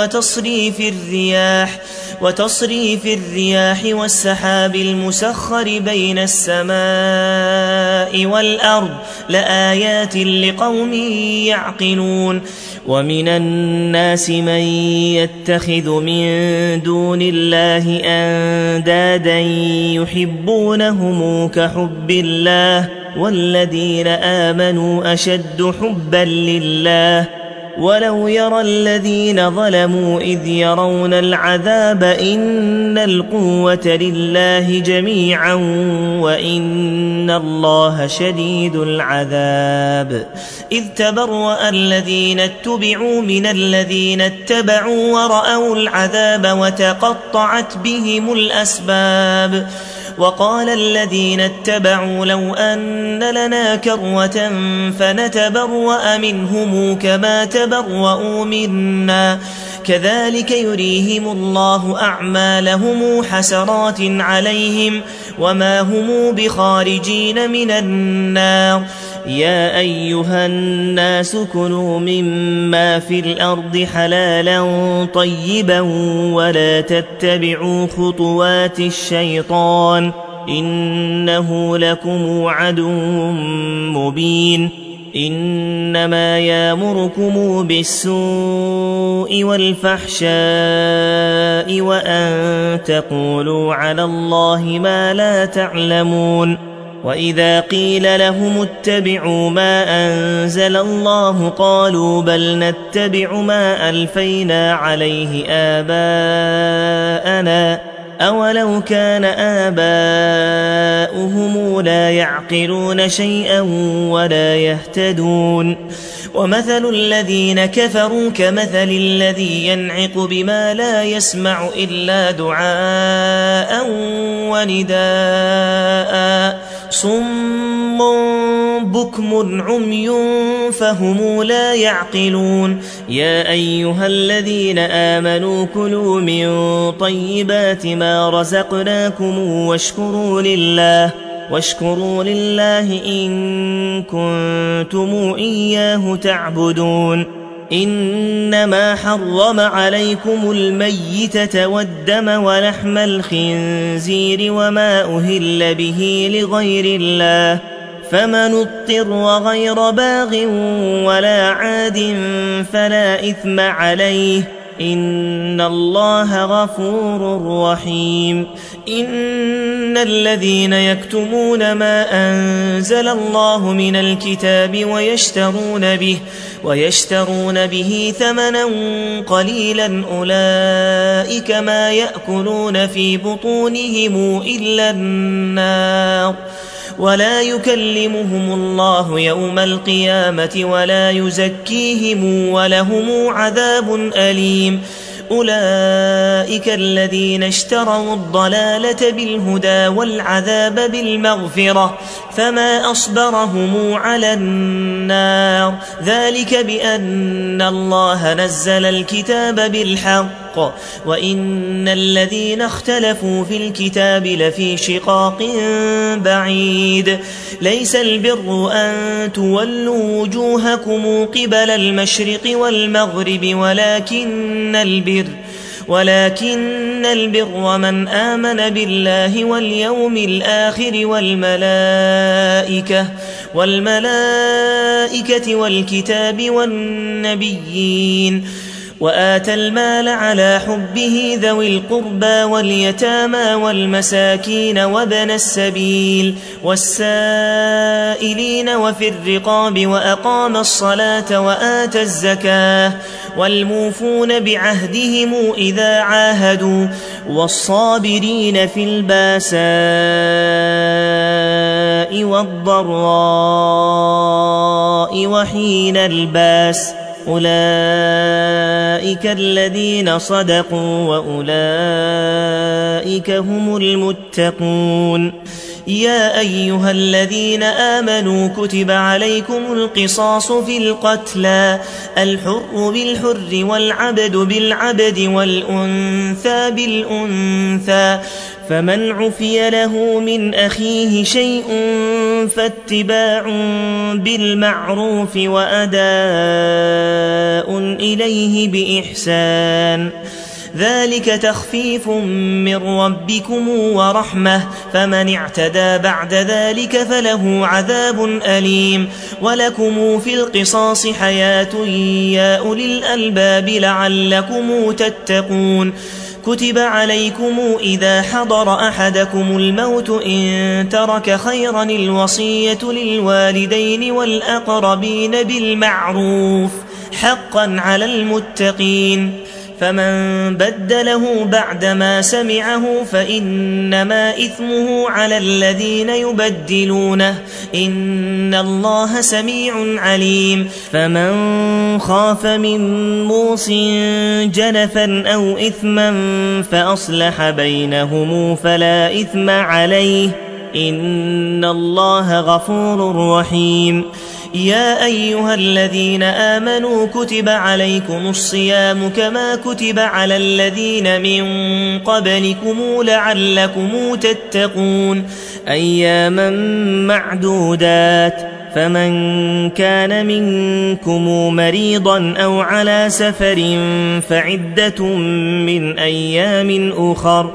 S1: وتصريف الرياح والسحاب المسخر بين السماء والأرض لآيات لقوم يعقلون ومن الناس من يتخذ من دون الله أندادا يحبونهم كحب الله والذين آمنوا أشد حبا لله ولو يرى الذين ظلموا إذ يرون العذاب إن القوة لله جميعا وإن الله شديد العذاب إذ تبرأ الذين اتبعوا من الذين اتبعوا ورأوا العذاب وتقطعت بهم الأسباب وقال الذين اتبعوا لو أن لنا كرة فنتبرأ منهم كما تبرؤوا منا كذلك يريهم الله أعمالهم حسرات عليهم وما هم بخارجين من النار يا أيها الناس كلوا مما في الأرض حلالا طيبا ولا تتبعوا خطوات الشيطان إنه لكم عدو مبين إنما يأمركم بالسوء والفحشاء وأن تقولوا على الله ما لا تعلمون وإذا قيل لهم اتبعوا ما أنزل الله قالوا بل نتبع ما ألفينا عليه آباءنا أولو كان آباؤهم لا يعقلون شيئا ولا يهتدون ومثل الذين كفروا كمثل الذي ينعق بما لا يسمع إلا دعاء ونداء صم بكم عمي فهم لا يعقلون يا أيها الذين آمنوا كلوا من طيبات ما رزقناكم واشكروا لله إن كنتم إياه تعبدون إنما حرم عليكم الميتة والدم ولحم الخنزير وما أهل به لغير الله فمن اضطر غير باغ ولا عاد فلا إثم عليه إن الله غفور رحيم إن الذين يكتمون ما أنزل الله من الكتاب ويشترون به ثمنا قليلا أولئك ما يأكلون في بطونهم إلا النار ولا يكلمهم الله يوم القيامة ولا يزكيهم ولهم عذاب أليم أولئك الذين اشتروا الضلالة بالهدى والعذاب بالمغفرة فما أصبرهم على النار ذلك بأن الله نزل الكتاب بالحق وإن الذين اختلفوا في الكتاب لفي شقاق بعيد ليس البر أن تولوا وجوهكم قبل المشرق والمغرب ولكن البر من آمن بالله واليوم الآخر والملائكة والكتاب والنبيين وآتى المال على حبه ذوي القربى واليتامى والمساكين وابن السبيل والسائلين وفي الرقاب وأقام الصلاة وآتى الزكاة والموفون بعهدهم إذا عاهدوا والصابرين في الباساء والضراء وحين الباس أولئك الذين صدقوا وأولئك هم المتقون يا أيها الذين آمنوا كتب عليكم القصاص في القتلى الحر بالحر والعبد بالعبد والأنثى بالأنثى فمن عفي له من أخيه شيء فاتباع بالمعروف وأداء إليه بإحسان ذلك تخفيف من ربكم ورحمة فمن اعتدى بعد ذلك فله عذاب أليم ولكم في القصاص حياة يا أولي الألباب لعلكم تتقون كتب عليكم إذا حضر أحدكم الموت إن ترك خيرا الوصية للوالدين والأقربين بالمعروف حقا على المتقين فمن بدله بعدما سمعه فإنما إثمه على الذين يبدلونه إن الله سميع عليم فمن خاف من موص جنفا أو إثما فأصلح بينهم فلا إثم عليه إن الله غفور رحيم يا أيها الذين آمنوا كتب عليكم الصيام كما كتب على الذين من قبلكم لعلكم تتقون أياما معدودات فمن كان منكم مريضا أو على سفر فعدة من أيام أخر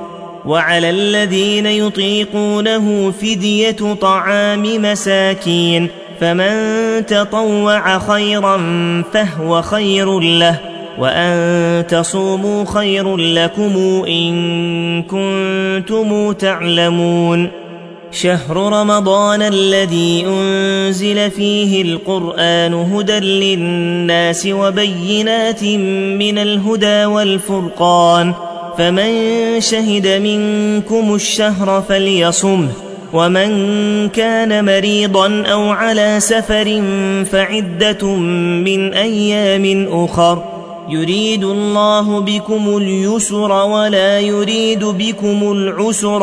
S1: وعلى الذين يطيقونه فدية طعام مساكين فمن تطوع خيرا فهو خير له وأن تصوموا خير لكم إن كنتم تعلمون شهر رمضان الذي أنزل فيه القرآن هدى للناس وبينات من الهدى والفرقان فمن شهد منكم الشهر فليصمه ومن كان مريضا أو على سفر فعدة من أيام أخر يريد الله بكم اليسر ولا يريد بكم العسر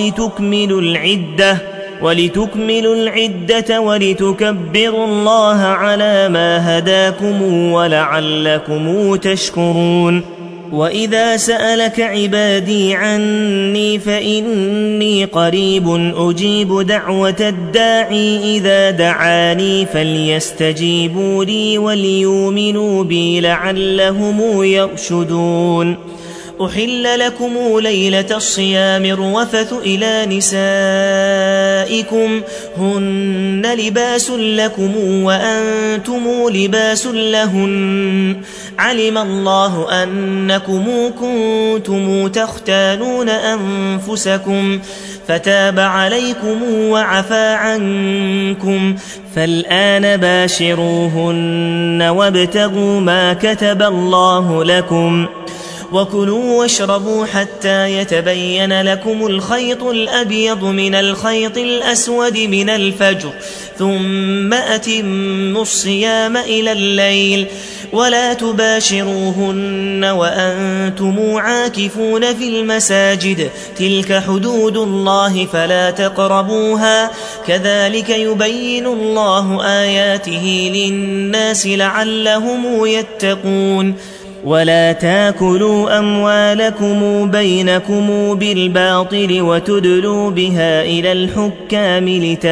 S1: ولتكملوا العدة ولتكبروا الله على ما هداكم ولعلكم تشكرون وإذا سألك عبادي عني فإني قريب أجيب دعوة الداعي إذا دعاني فليستجيبوا لي وليؤمنوا بي لعلهم يرشدون أحل لكم ليلة الصيام الرفث إلى نسائكم هن لباس لكم وأنتم لباس لهن علم الله أنكم كنتم تختانون أنفسكم فتاب عليكم وعفى عنكم فالآن باشروهن وابتغوا ما كتب الله لكم وكلوا واشربوا حتى يتبين لكم الخيط الأبيض من الخيط الأسود من الفجر ثم أتموا الصيام إلى الليل ولا تباشروهن وأنتم عاكفون في المساجد تلك حدود الله فلا تقربوها كذلك يبين الله آياته للناس لعلهم يتقون ولا تاكلوا أموالكم بينكم بالباطل وتدلوا بها إلى الحكام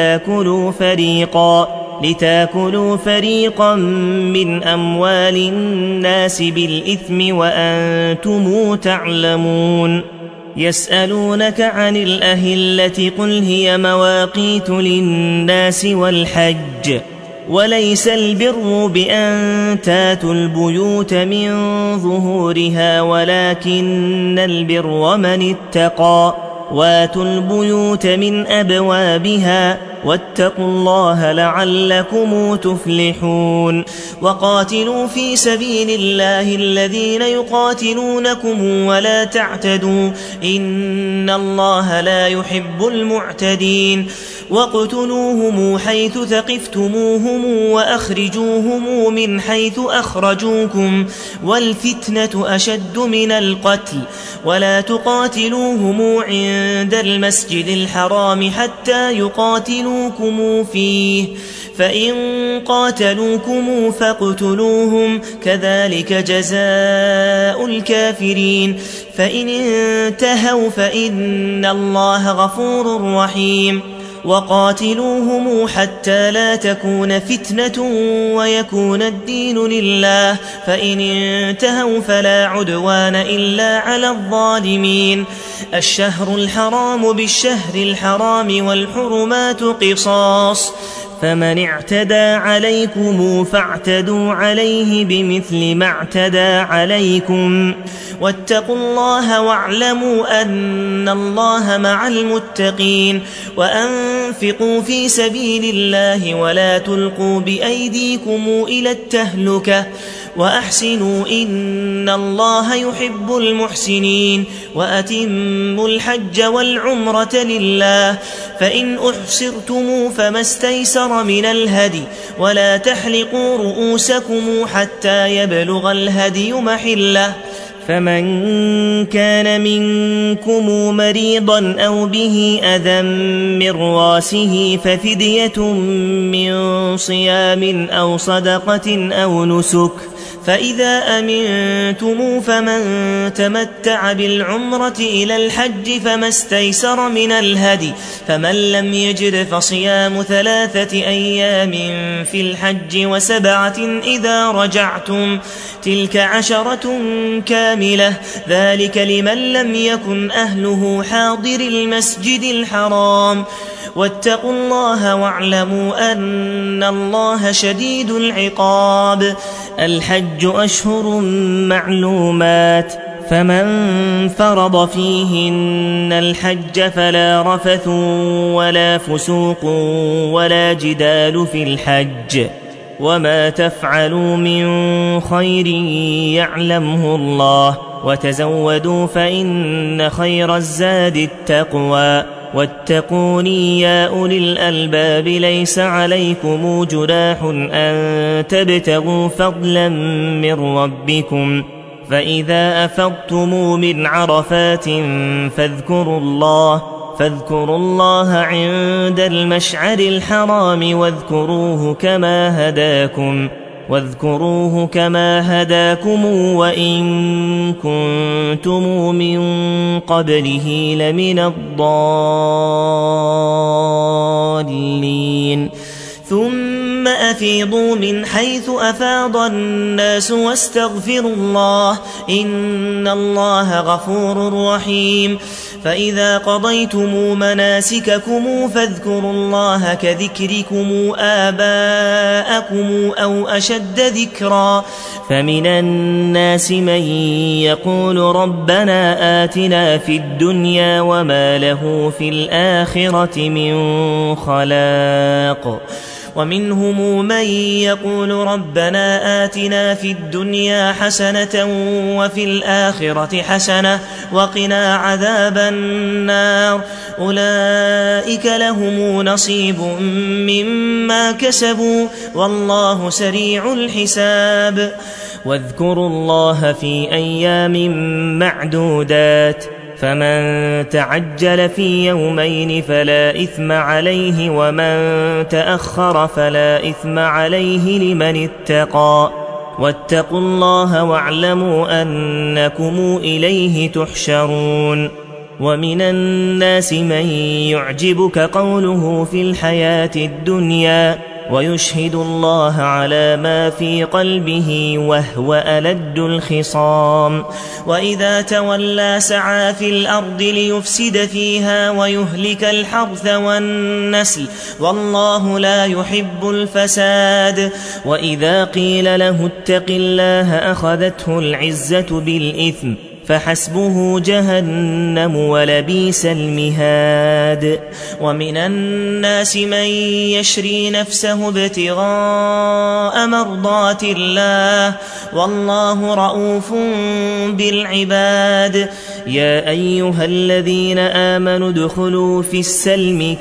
S1: لتاكلوا فريقا من أموال الناس بالإثم وأنتم تعلمون يسألونك عن الأهلة قل هي مواقيت للناس والحج وليس البر بأن تاتوا البيوت من ظهورها ولكن البر من اتقى واتوا البيوت من أبوابها واتقوا الله لعلكم تفلحون وقاتلوا في سبيل الله الذين يقاتلونكم ولا تعتدوا إن الله لا يحب المعتدين واقتلوهم حيث ثقفتموهم وأخرجوهم من حيث أخرجوكم والفتنة أشد من القتل ولا تقاتلوهم عند المسجد الحرام حتى يقاتلوكم فيه فإن قاتلوكم فاقتلوهم كذلك جزاء الكافرين فإن انتهوا فإن الله غفور رحيم وقاتلوهم حتى لا تكون فتنة ويكون الدين لله فإن انتهوا فلا عدوان إلا على الظالمين الشهر الحرام بالشهر الحرام والحرمات قصاص فمن اعتدى عليكم فاعتدوا عليه بمثل ما اعتدى عليكم واتقوا الله واعلموا أن الله مع المتقين وأنفقوا في سبيل الله ولا تلقوا بأيديكم إلى التهلكة وأحسنوا إن الله يحب المحسنين وأتموا الحج والعمرة لله فإن أحصرتم فما استيسر من الهدي ولا تحلقوا رؤوسكم حتى يبلغ الهدي محله فمن كان منكم مريضا أو به أذى من راسه ففدية من صيام أو صدقة أو نسك فإذا أمنتم فمن تمتع بالعمرة إلى الحج فما استيسر من الهدي، فمن لم يجد فصيام 3 أيام في الحج و7 إذا رجعتم، تلك 10 كاملة، ذلك لمن لم يكن أهله حاضر المسجد الحرام. واتقوا الله واعلموا أن الله شديد العقاب. الحج أشهر معلومات، فمن فرض فيهن الحج فلا رفث ولا فسوق ولا جدال في الحج، وما تفعلوا من خير يعلمه الله، وتزودوا فإن خير الزاد التقوى، واتقوني يا أولي الألباب. ليس عليكم جناح أن تبتغوا فضلا من ربكم، فإذا أفضتم من عرفات فاذكروا الله عند المشعر الحرام، واذكروه كما هداكم وإن كنتم من قبله لمن الضالين. ثم أفيضوا من حيث أفاض الناس واستغفروا الله إن الله غفور رحيم. فإذا قضيتم مناسككم فاذكروا الله كذكركم آباءكم أو أشد ذكرا. فمن الناس من يقول ربنا آتنا في الدنيا وما له في الآخرة من خلاق، ومنهم من يقول ربنا آتنا في الدنيا حسنة وفي الآخرة حسنة وقنا عذاب النار. أولئك لهم نصيب مما كسبوا والله سريع الحساب. واذكروا الله في أيام معدودات، فمن تعجل في يومين فلا إثم عليه، ومن تأخر فلا إثم عليه لمن اتقى. واتقوا الله واعلموا أنكم إليه تحشرون. ومن الناس من يعجبك قوله في الحياة الدنيا ويشهد الله على ما في قلبه وهو ألد الخصام. وإذا تولى سعى في الأرض ليفسد فيها ويهلك الحرث والنسل والله لا يحب الفساد. وإذا قيل له اتق الله أخذته العزة بالإثم فحسبه جهنم ولبئس المهاد. ومن الناس من يشري نفسه ابتغاء مرضات الله والله رؤوف بالعباد. يا أيها الذين آمنوا ادخلوا في السلم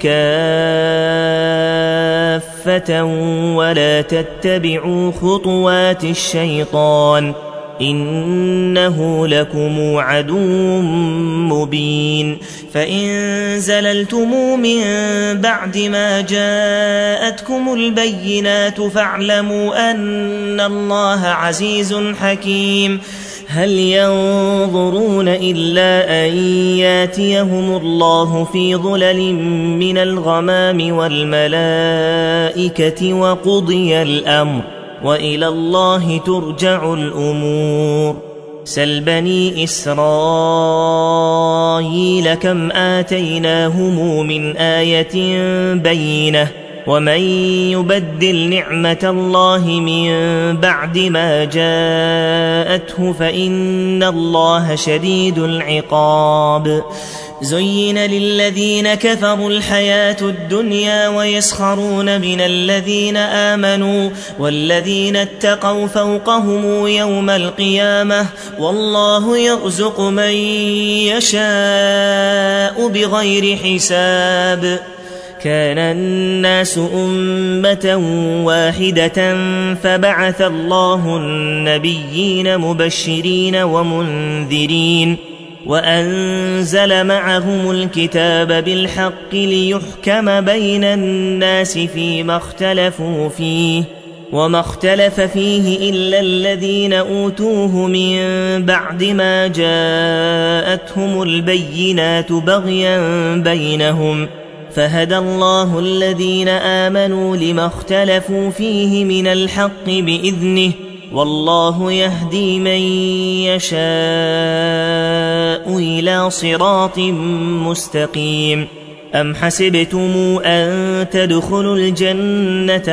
S1: كافة ولا تتبعوا خطوات الشيطان إنه لكم عدو مبين. فإن زللتم من بعد ما جاءتكم البينات فاعلموا أن الله عزيز حكيم. هل ينظرون إلا أن ياتيهم الله في ظلل من الغمام والملائكة وقضي الأمر وإلى الله ترجع الأمور. سل بني إسرائيل كم آتيناهم من آية بينة ومن يبدل نعمة الله من بعد ما جاءته فإن الله شديد العقاب. زين للذين كفروا الحياة الدنيا ويسخرون من الذين آمنوا والذين اتقوا فوقهم يوم القيامة والله يرزق من يشاء بغير حساب. كان الناس أمة واحدة فبعث الله النبيين مبشرين ومنذرين وأنزل معهم الكتاب بالحق ليحكم بين الناس فيما اختلفوا فيه وما اختلف فيه إلا الذين أوتوه من بعد ما جاءتهم البينات بغيا بينهم فهدى الله الذين آمنوا لما اختلفوا فيه من الحق بإذنه والله يهدي من يشاء إلى صراط مستقيم. أم حسبتم أن تدخلوا الجنة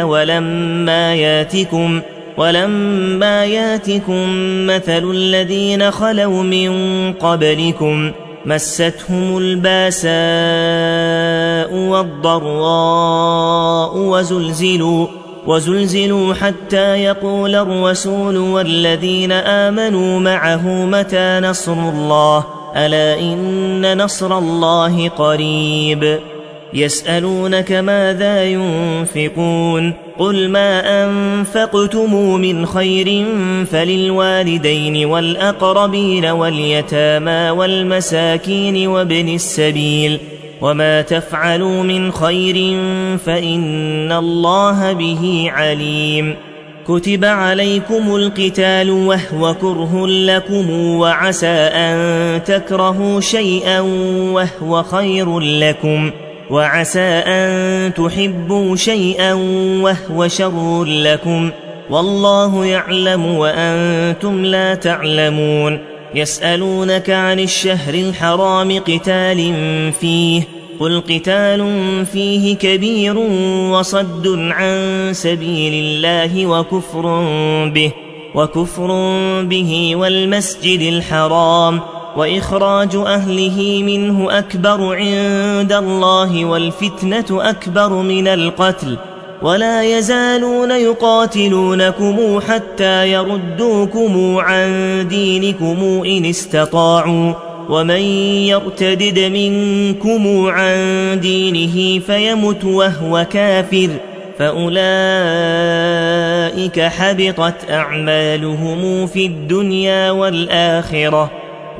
S1: ولما ياتكم مثل الذين خلوا من قبلكم مستهم الباساء والضراء وزلزلوا حتى يقول الرسول والذين آمنوا معه متى نصر الله ألا إن نصر الله قريب. يسألونك ماذا ينفقون قل ما أنفقتم من خير فللوالدين والأقربين واليتامى والمساكين وابن السبيل وما تفعلوا من خير فإن الله به عليم. كتب عليكم القتال وهو كره لكم وعسى أن تكرهوا شيئا وهو خير لكم وعسى أن تحبوا شيئا وهو شر لكم والله يعلم وأنتم لا تعلمون. يسألونك عن الشهر الحرام قتال فيه قل قتال فيه كبير وصد عن سبيل الله وكفر به والمسجد الحرام وإخراج أهله منه أكبر عند الله والفتنة أكبر من القتل ولا يزالون يقاتلونكم حتى يردوكم عن دينكم إن استطاعوا ومن يرتدد منكم عن دينه فيمت وهو كافر فأولئك حبطت أعمالهم في الدنيا والآخرة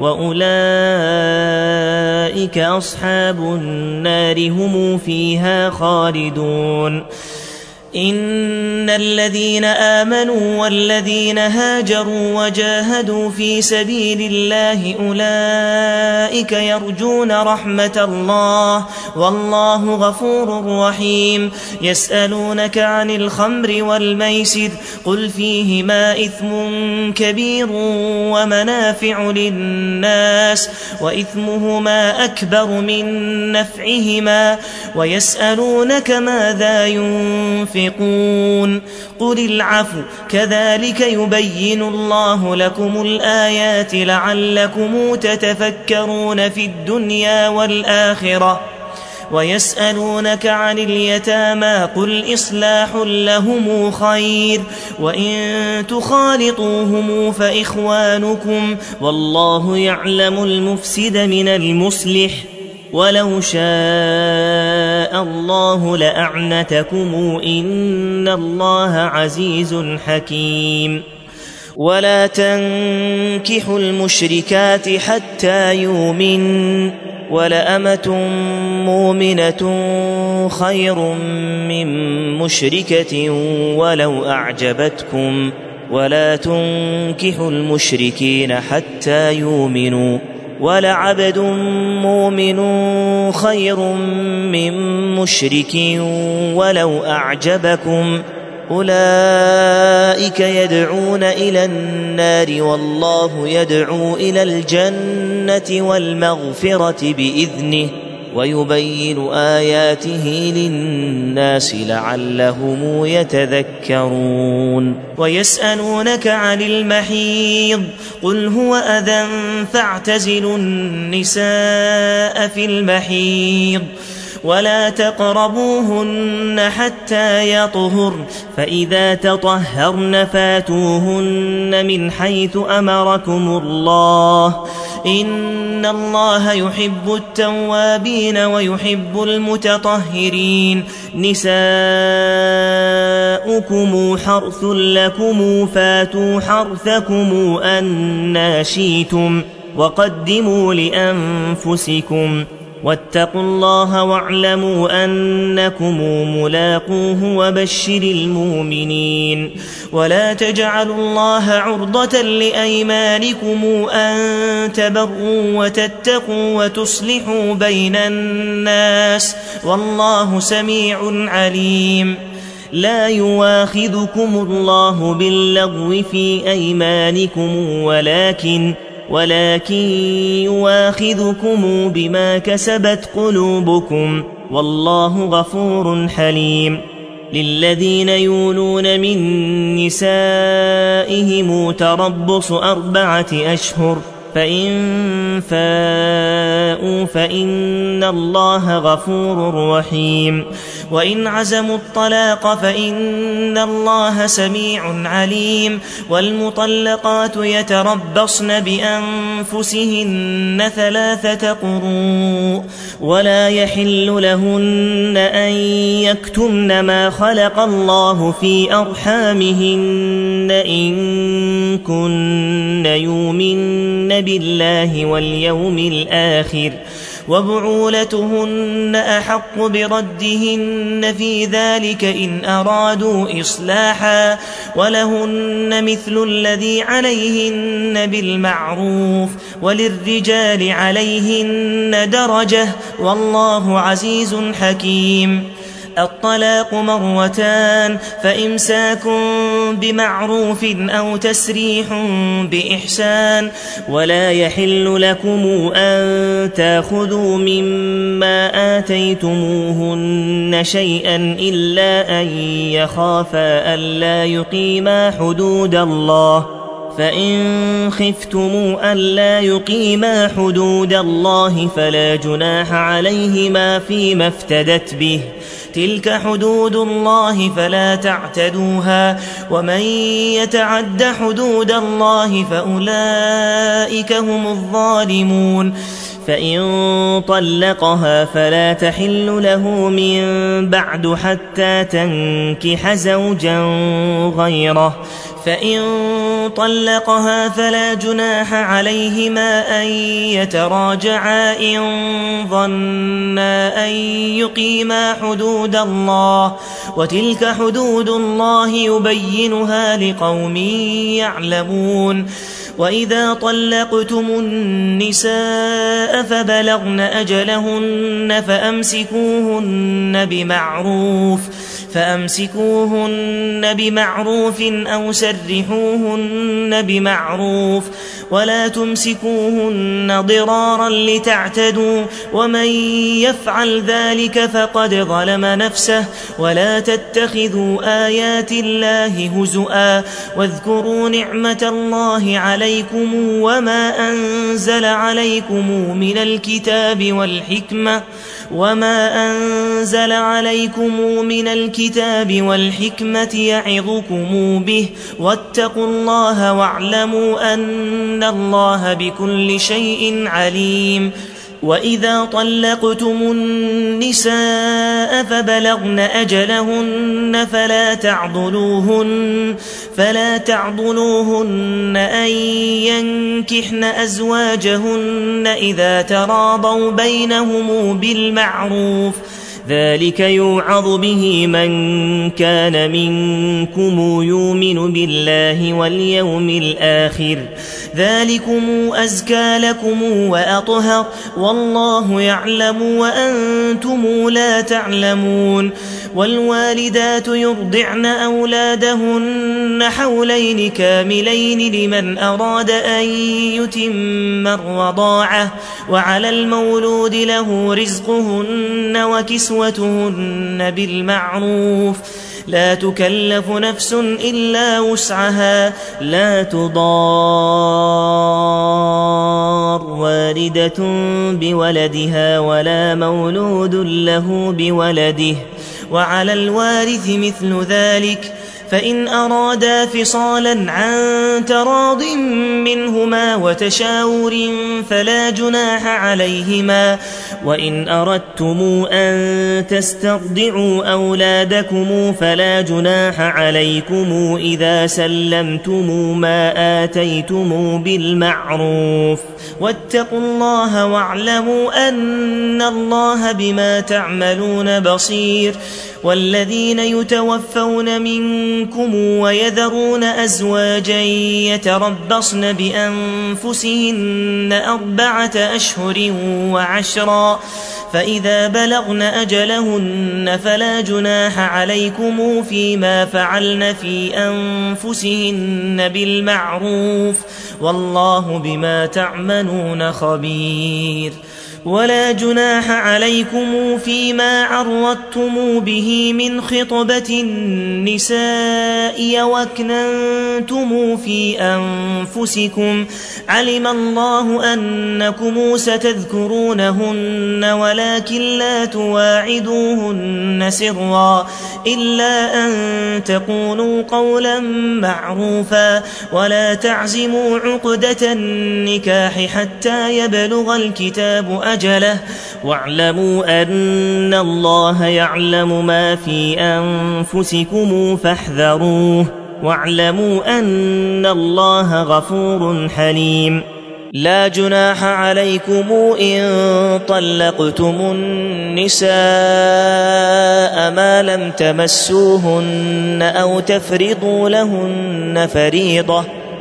S1: وأولئك أصحاب النار هم فيها خالدون. إن الذين آمنوا والذين هاجروا وجاهدوا في سبيل الله أولئك يرجون رحمة الله والله غفور رحيم. يسألونك عن الخمر والميسر قل فيهما إثم كبير ومنافع للناس وإثمهما أكبر من نفعهما ويسألونك ماذا ينفقون قل العفو كذلك يبين الله لكم الآيات لعلكم تتفكرون في الدنيا والآخرة. ويسألونك عن اليتامى قل إصلاح لهم خير وإن تخالطوهم فإخوانكم والله يعلم المفسد من المصلح ولو شاء الله لأعنتكم إن الله عزيز حكيم. ولا تنكحوا المشركات حتى يؤمن ولأمة مؤمنة خير من مشركة ولو أعجبتكم ولا تنكحوا المشركين حتى يؤمنوا ولعبد مؤمن خير من مشرك ولو أعجبكم أولئك يدعون إلى النار والله يدعو إلى الجنة والمغفرة بإذنه ويبين آياته للناس لعلهم يتذكرون. ويسألونك عن المحيض قل هو أذى فاعتزلوا النساء في المحيض ولا تقربوهن حتى يطهرن فإذا تطهرن فاتوهن من حيث أمركم الله إن الله يحب التوابين ويحب المتطهرين. نساؤكم حرث لكم فاتوا حرثكم أنى شئتم وقدموا لأنفسكم واتقوا الله واعلموا أنكم ملاقوه وبشر المؤمنين ولا تجعلوا الله عرضة لأيمانكم أن تبروا وتتقوا وتصلحوا بين الناس والله سميع عليم لا يواخذكم الله باللغو في أيمانكم ولكن يواخذكم بما كسبت قلوبكم والله غفور حليم للذين يولون من نسائهم تربص 4 أشهر فإن فاءوا فإن الله غفور رحيم وإن عزموا الطلاق فإن الله سميع عليم والمطلقات يتربصن بأنفسهن 3 قروء ولا يحل لهن أن يكتمن ما خلق الله في أرحامهن إن كن يؤمن بالله واليوم الآخر وبعولتهن أحق بردهن في ذلك إن أرادوا إصلاحا ولهن مثل الذي عليهن بالمعروف وللرجال عليهن درجة والله عزيز حكيم الطلاق 2 فإمساك بمعروف أو تسريح بإحسان ولا يحل لكم أن تأخذوا مما آتيتموهن شيئا إلا أن يخافا ألا يقيما حدود الله فإن خفتموا ألا يقيما حدود الله فلا جناح عليهما فيما افتدت به تلك حدود الله فلا تعتدوها ومن يتعد حدود الله فأولئك هم الظالمون فإن طلقها فلا تحل له من بعد حتى تنكح زوجا غيره فإن طلقها فلا جناح عليهما أن يتراجعا إن ظنا أن يقيما حدود الله وتلك حدود الله يبينها لقوم يعلمون وإذا طلقتم النساء فبلغن أجلهن فأمسكوهن بمعروف أو سرحوهن بمعروف ولا تمسكوهن ضرارا لتعتدوا ومن يفعل ذلك فقد ظلم نفسه ولا تتخذوا آيات الله هزؤا واذكروا نعمة الله عليكم وما أنزل عليكم من الكتاب والحكمة يعظكم به واتقوا الله واعلموا أن الله بكل شيء عليم وإذا طلقتم النساء فبلغن أجلهن فلا تعضلوهن أن ينكحن أزواجهن إذا تراضوا بينهم بالمعروف ذلك يوعظ به من كان منكم يؤمن بالله واليوم الآخر ذلكم أزكى لكم وأطهر والله يعلم وأنتم لا تعلمون والوالدات يرضعن أولادهن حولين كاملين لمن أراد أن يتم الرضاعة وعلى المولود له رزقهن وكسوتهن بالمعروف لا تكلف نفس إلا وسعها لا تضار والدة بولدها ولا مولود له بولده وعلى الوارث مثل ذلك فإن أرادا فصالا عن تراض منهما وتشاور فلا جناح عليهما. وإن أردتم أن تسترضعوا أولادكم فلا جناح عليكم إذا سلمتم ما آتيتم بالمعروف. واتقوا الله واعلموا أن الله بما تعملون بصير. والذين يتوفون منكم ويذرون أزواجا يتربصن بأنفسهن 4 أشهر وعشرا فإذا بلغن أجلهن فلا جناح عليكم فيما فعلن في أنفسهن بالمعروف والله بما تعملون خبير. ولا جناح عليكم فيما عرضتم به من خطبة النساء وأكننتم في أنفسكم علم الله أنكم ستذكرونهن ولكن لا تواعدوهن سرا إلا أن تقولوا قولا معروفا ولا تعزموا عقدة النكاح حتى يبلغ الكتاب أجله واعلموا أن الله يعلم ما في أنفسكم فاحذروه واعلموا أن الله غفور حليم. لا جناح عليكم إن طلقتم النساء ما لم تمسوهن أو تفرضوا لهن فريضة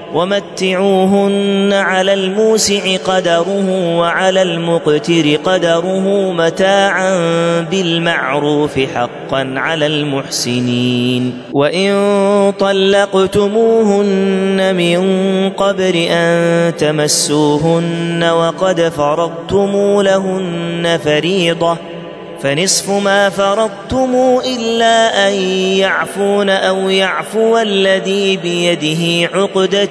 S1: ومتعوهن على الموسع قدره وعلى المقتر قدره متاعا بالمعروف حقا على المحسنين. وإن طلقتموهن من قبل أن تمسوهن وقد فرضتم لهن فريضة فنصف ما فرضتم إلا أن يعفون أو يعفو الذي بيده عقدة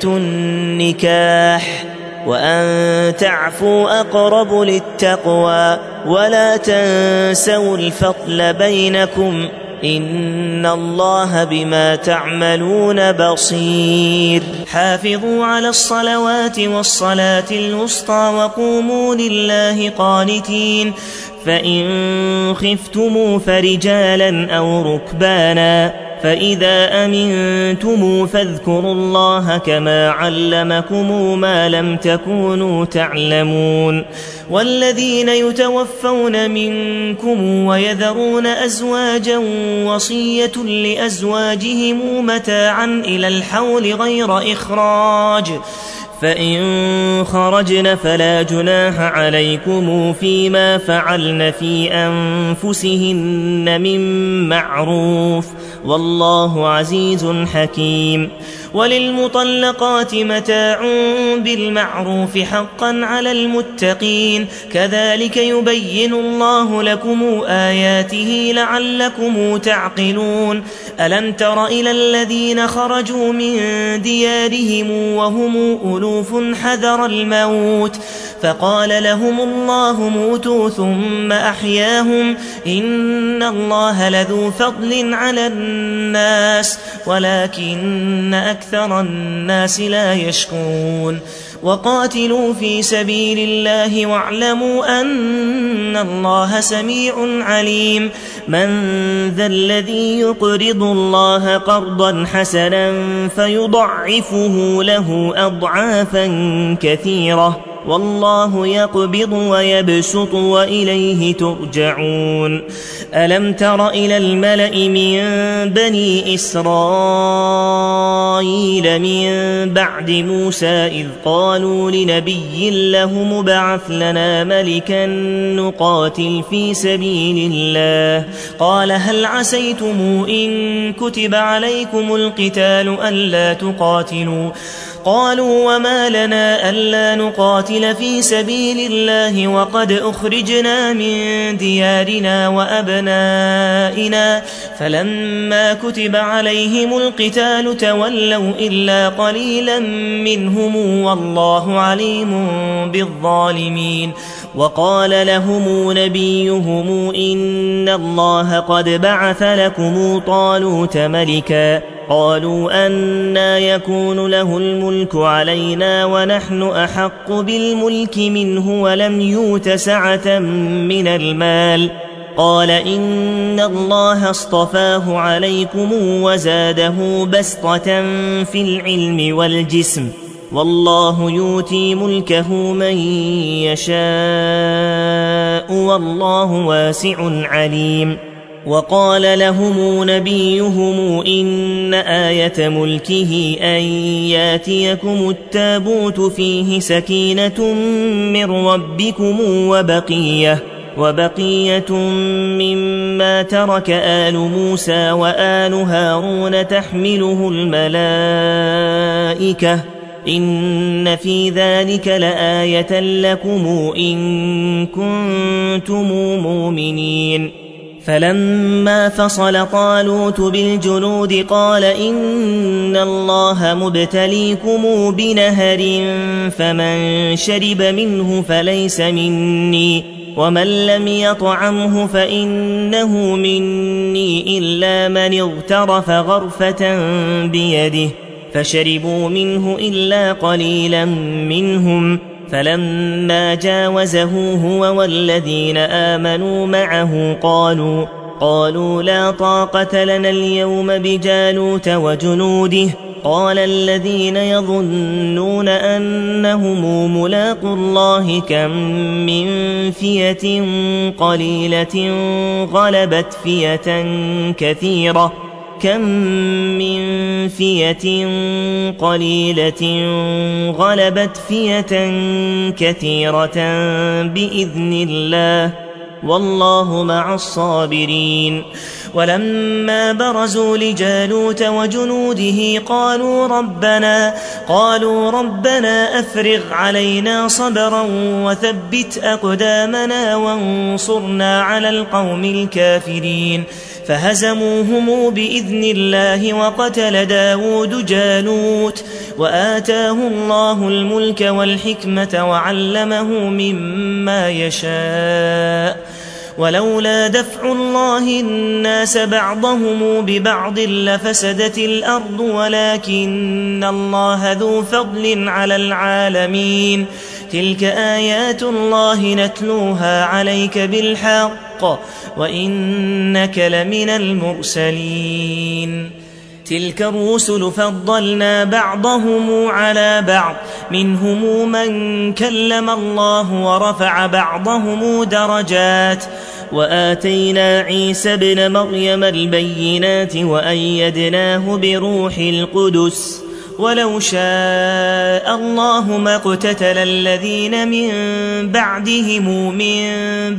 S1: النكاح وأن تعفوا أقرب للتقوى ولا تنسوا الفضل بينكم إن الله بما تعملون بصير. حافظوا على الصلوات والصلاة الوسطى وقوموا لله قانتين. فإن خفتم فرجالا أو ركبانا فإذا أمنتم فاذكروا الله كما علمكم ما لم تكونوا تعلمون. والذين يتوفون منكم ويذرون أزواجا وصية لأزواجهم متاعا إلى الحول غير إخراج فإن خرجن فلا جناح عليكم فيما فعلن في أنفسهن من معروف والله عزيز حكيم. وللمطلقات متاع بالمعروف حقا على المتقين كذلك يبين الله لكم آياته لعلكم تعقلون. ألم تر إلى الذين خرجوا من ديارهم وهم ألوف حذر الموت فقال لهم الله موتوا ثم أحياهم إن الله لذو فضل على الناس ولكن أكثر الناس لا يشكرون. وقاتلوا في سبيل الله واعلموا أن الله سميع عليم. من ذا الذي يقرض الله قرضا حسنا فيضعفه له أضعافا كثيرة والله يقبض ويبسط وإليه ترجعون. ألم تر إلى الملأ من بني إسرائيل من بعد موسى إذ قالوا لنبي له مبعث لنا ملكا نقاتل في سبيل الله قال هل عسيتم إن كتب عليكم القتال ألا تقاتلوا قالوا وما لنا ألا نقاتل في سبيل الله وقد أخرجنا من ديارنا وأبنائنا فلما كتب عليهم القتال تولوا إلا قليلا منهم والله عليم بالظالمين. وقال لهم نبيهم إن الله قد بعث لكم طالوت ملكا قالوا أنى يكون له الملك علينا ونحن أحق بالملك منه ولم يؤت سعة من المال. قال إن الله اصطفاه عليكم وزاده بسطة في العلم والجسم والله يؤتي ملكه من يشاء والله واسع عليم. وقال لهم نبيهم إن آية ملكه أن ياتيكم التابوت فيه سكينة من ربكم وبقية مما ترك آل موسى وآل هارون تحمله الملائكة إن في ذلك لآية لكم إن كنتم مؤمنين. فلما فصل طالوت بالجنود قال إن الله مبتليكم بنهر فمن شرب منه فليس مني ومن لم يطعمه فإنه مني إلا من اغترف غرفة بيده فشربوا منه إلا قليلا منهم. فلما جاوزه هو والذين آمنوا معه قالوا لا طاقة لنا اليوم بجالوت وجنوده. قال الذين يظنون أنهم ملاقو الله كم من فئة قليلة غلبت فئة كثيرة بإذن الله والله مع الصابرين. ولما برزوا لجالوت وجنوده قالوا ربنا أفرغ علينا صبرا وثبت أقدامنا وانصرنا على القوم الكافرين. فهزموهم بإذن الله وقتل داود جالوت وآتاه الله الملك والحكمة وعلمه مما يشاء. ولولا دفع الله الناس بعضهم ببعض لفسدت الأرض ولكن الله ذو فضل على العالمين. تلك آيات الله نتلوها عليك بالحق وإنك لمن المرسلين. تلك الرسل فضلنا بعضهم على بعض منهم من كلم الله ورفع بعضهم درجات وآتينا عيسى ابن مريم البينات وأيدناه بروح القدس. ولو شاء الله ما اقتتل الذين من بعدهم من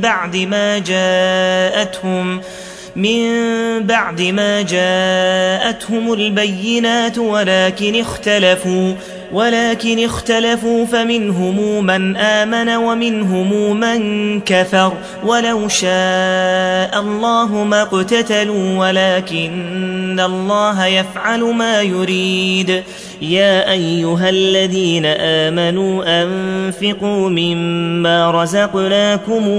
S1: بعد ما جاءتهم البينات ولكن اختلفوا فمنهم من آمن ومنهم من كفر. ولو شاء الله ما اقتتلوا ولكن الله يفعل ما يريد. يا أيها الذين آمنوا أنفقوا مما رزقناكم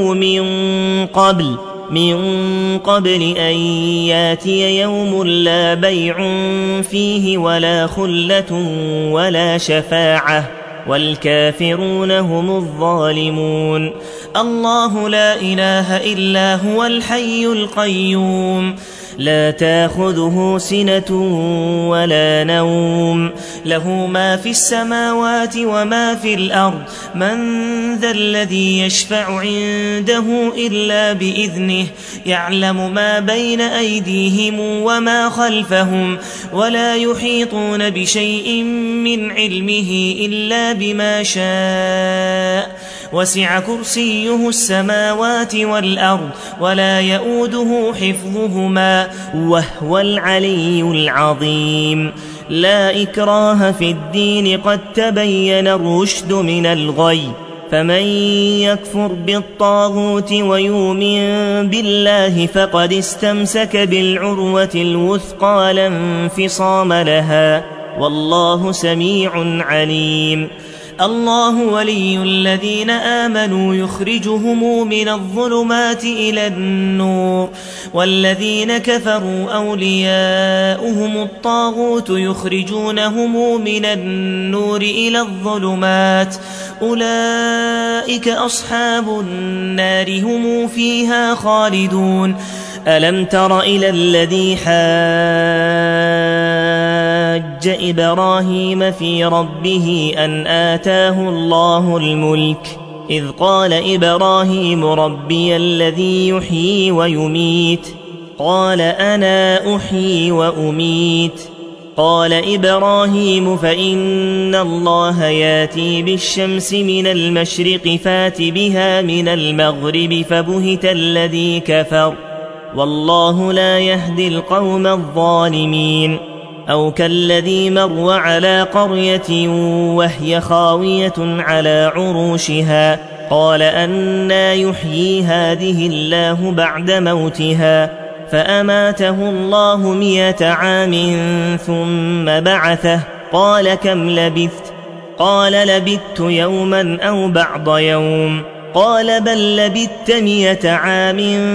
S1: من قبل أن ياتي يوم لا بيع فيه ولا خلة ولا شفاعة والكافرون هم الظالمون. الله لا إله إلا هو الحي القيوم لا تأخذه سنة ولا نوم له ما في السماوات وما في الأرض. من ذا الذي يشفع عنده إلا بإذنه يعلم ما بين أيديهم وما خلفهم ولا يحيطون بشيء من علمه إلا بما شاء. وسع كرسيه السماوات والأرض ولا يؤوده حفظهما وهو العلي العظيم. لا إكراه في الدين قد تبين الرشد من الغي. فمن يكفر بالطاغوت ويؤمن بالله فقد استمسك بالعروة الوثقى لا انفصام لها والله سميع عليم. الله ولي الذين آمنوا يخرجهم من الظلمات إلى النور والذين كفروا أولياؤهم الطاغوت يخرجونهم من النور إلى الظلمات أولئك أصحاب النار هم فيها خالدون ألم تر إلى الذي حاج إبراهيم في ربه أن آتاه الله الملك إذ قال إبراهيم ربي الذي يحيي ويميت قال أنا أحيي وأميت قال إبراهيم فإن الله ياتي بالشمس من المشرق فات بها من المغرب فبهت الذي كفر والله لا يهدي القوم الظالمين أو كالذي مر على قرية وهي خاوية على عروشها قال أنى يحيي هذه الله بعد موتها فأماته الله 100 عام ثم بعثه قال كم لبثت قال لبثت يوما أو بعض يوم قال بل لبثت 100 عام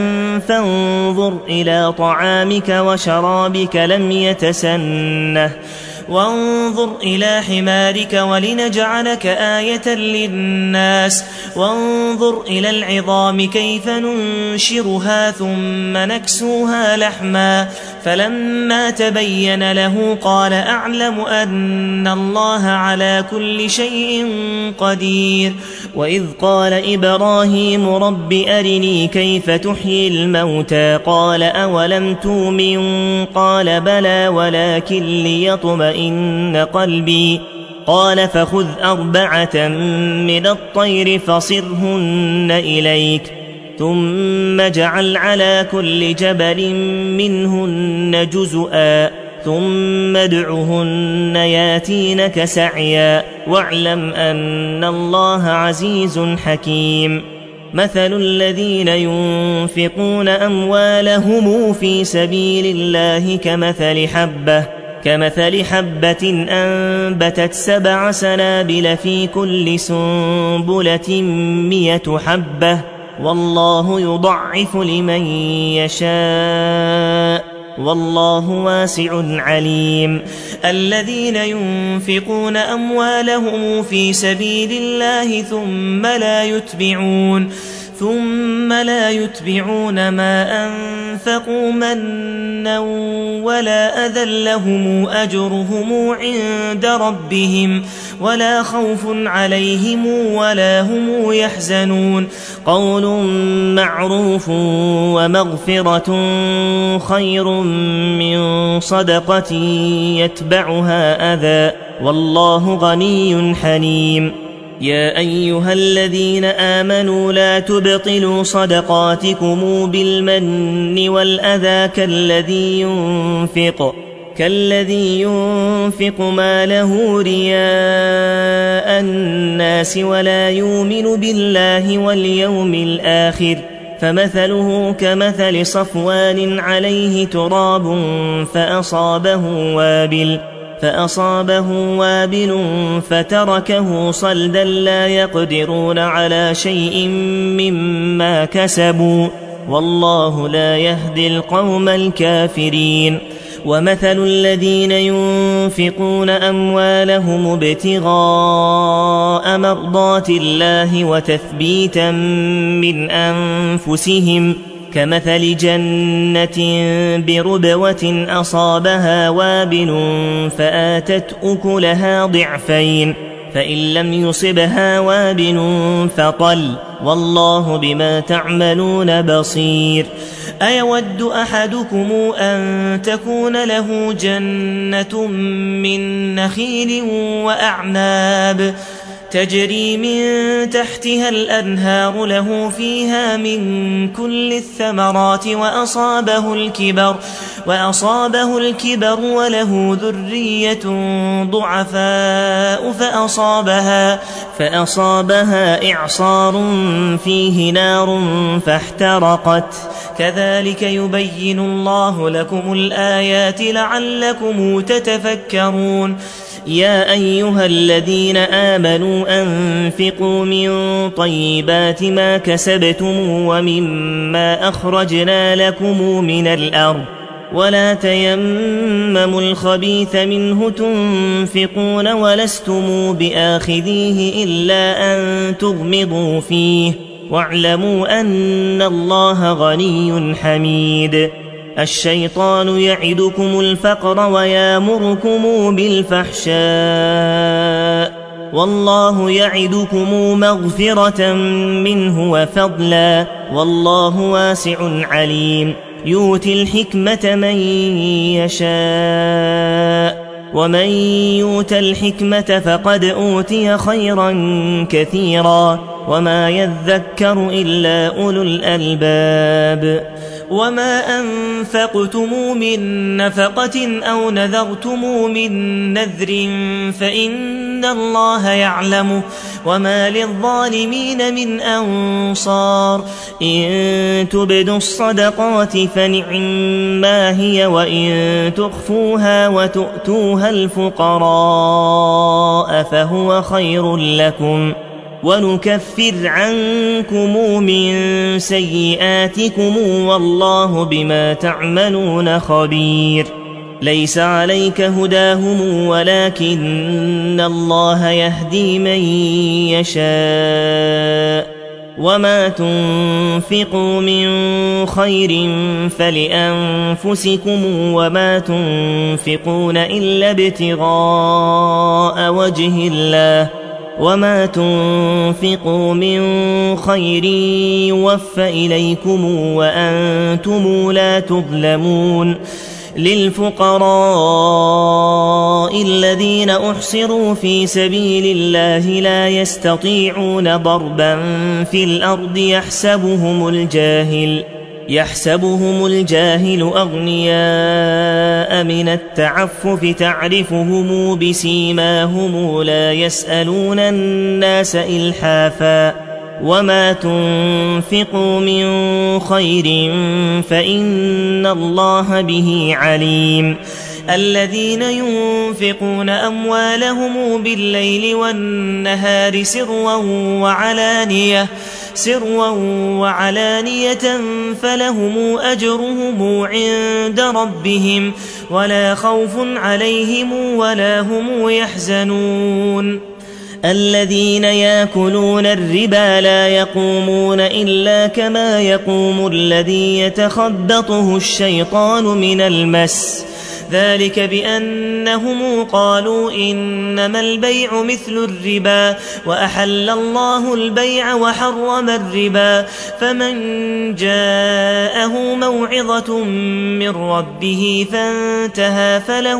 S1: فانظر إلى طعامك وشرابك لم يتسنه وانظر إلى حمارك ولنجعلك آية للناس وانظر إلى العظام كيف ننشرها ثم نكسوها لحما فلما تبين له قال أعلم أن الله على كل شيء قدير وإذ قال إبراهيم رب أرني كيف تحيي الموتى قال أولم تؤمن قال بلى ولكن ليطمئن قلبي قال فخذ 4 من الطير فصرهن إليك ثم اجعل على كل جبل منهن جزءا ثم ادعهن ياتينك سعيا واعلم أن الله عزيز حكيم مثل الذين ينفقون أموالهم في سبيل الله كمثل حبة أنبتت 7 سنابل في كل سنبلة 100 حبة والله يضعف لمن يشاء والله واسع عليم الذين ينفقون أموالهم في سبيل الله ثم لا يتبعون ما أنفقوا منا ولا أذى لهم أجرهم عند ربهم ولا خوف عليهم ولا هم يحزنون قول معروف ومغفرة خير من صدقة يتبعها أذى والله غني حليم يا أيها الذين آمنوا لا تبطلوا صدقاتكم بالمن والأذى كالذي ينفق ماله رياء الناس ولا يؤمن بالله واليوم الآخر فمثله كمثل صفوان عليه تراب فأصابه وابل فتركه صلدا لا يقدرون على شيء مما كسبوا والله لا يهدي القوم الكافرين ومثل الذين ينفقون أموالهم ابتغاء مرضات الله وتثبيتا من أنفسهم كمثل جنة بربوة أصابها وابل فآتت أكلها ضعفين فإن لم يصبها وابل فطل والله بما تعملون بصير أيود أحدكم أن تكون له جنة من نخيل وأعناب تجري من تحتها الأنهار له فيها من كل الثمرات وأصابه الكبر وله ذرية ضعفاء فأصابها إعصار فيه نار فاحترقت كذلك يبين الله لكم الآيات لعلكم تتفكرون يا أيها الذين آمنوا أنفقوا من طيبات ما كسبتم ومما أخرجنا لكم من الأرض ولا تيمموا الخبيث منه تنفقون ولستم بآخذيه إلا أن تغمضوا فيه واعلموا أن الله غني حميد. الشيطان يعدكم الفقر ويامركم بالفحشاء والله يعدكم مغفرة منه وفضلا والله واسع عليم. يؤتي الحكمة من يشاء ومن يؤت الحكمة فقد أوتي خيرا كثيرا وما يذكر إلا أولو الألباب. وما أنفقتم من نفقة أو نذرتم من نذر فإن الله يعلمه وما للظالمين من أنصار. إن تبدوا الصدقات فنعما هي وإن تخفوها وتؤتوها الفقراء فهو خير لكم ونكفر عنكم من سيئاتكم والله بما تعملون خبير. ليس عليك هداهم ولكن الله يهدي من يشاء وما تنفقوا من خير فلأنفسكم وما تنفقون إلا ابتغاء وجه الله وما تنفقوا من خير يوفى إليكم وأنتم لا تظلمون. للفقراء الذين أحصروا في سبيل الله لا يستطيعون ضربا في الأرض يحسبهم الجاهل أغنياء من التعفف تعرفهم بسيماهم لا يسألون الناس إلحافا وما تنفقوا من خير فإن الله به عليم. الذين ينفقون أموالهم بالليل والنهار سروا وعلانية فلهم أجرهم عند ربهم ولا خوف عليهم ولا هم يحزنون. الذين يأكلون الربا لا يقومون إلا كما يقوم الذي يتخبطه الشيطان من المس ذلك بأنهم قالوا إنما البيع مثل الربا وأحل الله البيع وحرم الربا فمن جاءه موعظة من ربه فانتهى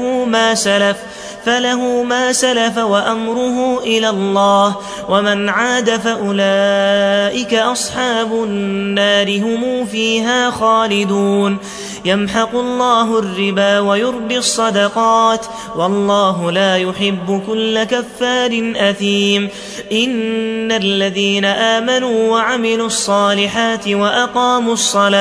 S1: فله ما سلف وأمره إلى الله ومن عاد فأولئك أصحاب النار هم فيها خالدون. يمحق الله الربا ويربي الصدقات والله لا يحب كل كفار أثيم. إن الذين آمنوا وعملوا الصالحات وأقاموا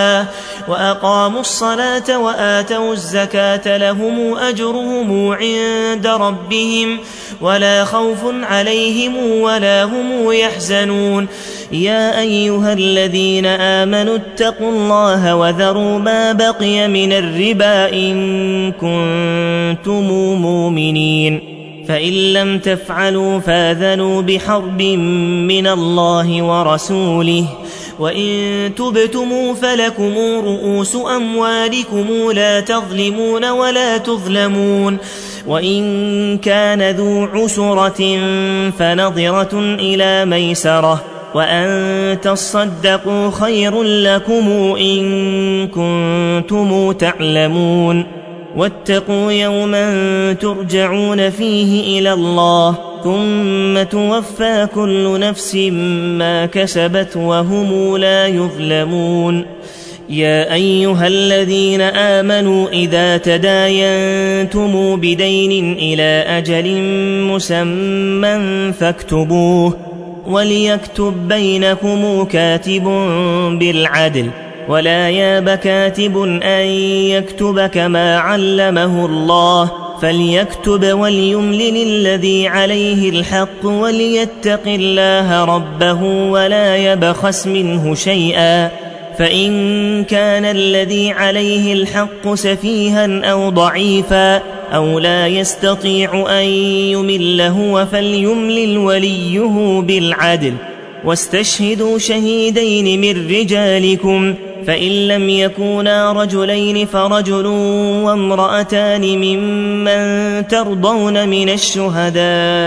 S1: الصلاة وآتوا الزكاة لهم أجرهم عند ربهم ولا خوف عليهم ولا هم يحزنون. يا أيها الذين آمنوا اتقوا الله وذروا ما بقي من الربا إن كنتم مؤمنين فإن لم تفعلوا فاذنوا بحرب من الله ورسوله وإن تبتموا فلكم رؤوس أموالكم لا تظلمون ولا تظلمون. وإن كان ذو عسرة فنظرة إلى ميسرة وأن تصدقوا خير لكم إن كنتم تعلمون. واتقوا يوما ترجعون فيه إلى الله ثم توفى كل نفس ما كسبت وهم لا يظلمون. يا أيها الذين آمنوا إذا تداينتم بدين إلى أجل مسمى فاكتبوه وليكتب بينكم كاتب بالعدل ولا ياب كاتب أن يكتب كما علمه الله فليكتب وليملل الذي عليه الحق وليتق الله ربه ولا يبخس منه شيئا، فإن كان الذي عليه الحق سفيها أو ضعيفا أو لا يستطيع أن يمل هو فليملل وليه بالعدل، واستشهدوا شهيدين من رجالكم، فإن لم يكونا رجلين فرجل وامرأتان ممن ترضون من الشهداء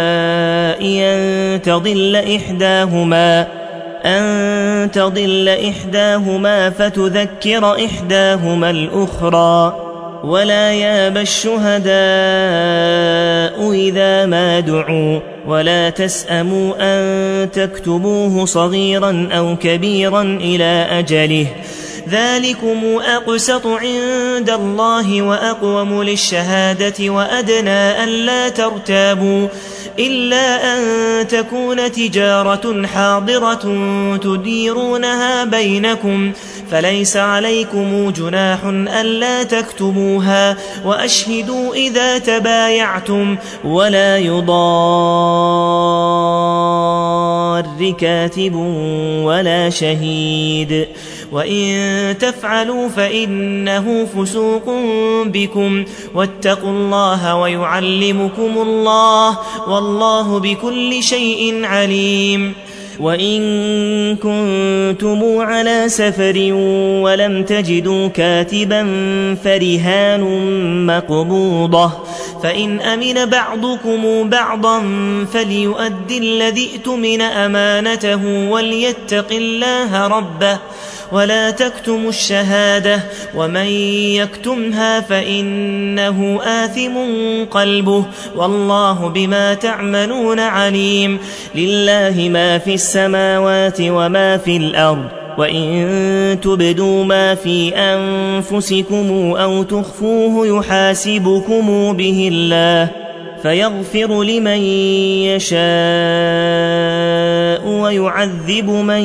S1: أن تضل إحداهما فتذكر إحداهما الأخرى، ولا يابى الشهداء إذا ما دعوا، ولا تسأموا أن تكتبوه صغيرا أو كبيرا إلى أجله، ذلكم أقسط عند الله وأقوم للشهادة وأدنى ألا ترتابوا، إلا أن تكون تجارة حاضرة تديرونها بينكم، فليس عليكم جناح ألا تكتبوها، وأشهدوا إذا تبايعتم، ولا يضار كاتب ولا شهيد، وإن تفعلوا فإنه فسوق بكم، واتقوا الله ويعلمكم الله، والله بكل شيء عليم. وإن كنتم على سفر ولم تجدوا كاتبا فرهان مقبوضة، فإن أمن بعضكم بعضا فليؤدي الذي ائتمن أمانته وليتق الله ربه، ولا تكتموا الشهادة، ومن يكتمها فإنه آثم قلبه، والله بما تعملون عليم. لله ما في السماوات وما في الأرض، وإن تبدوا ما في أنفسكم أو تخفوه يحاسبكم به الله، فيغفر لمن يشاء ويعذب من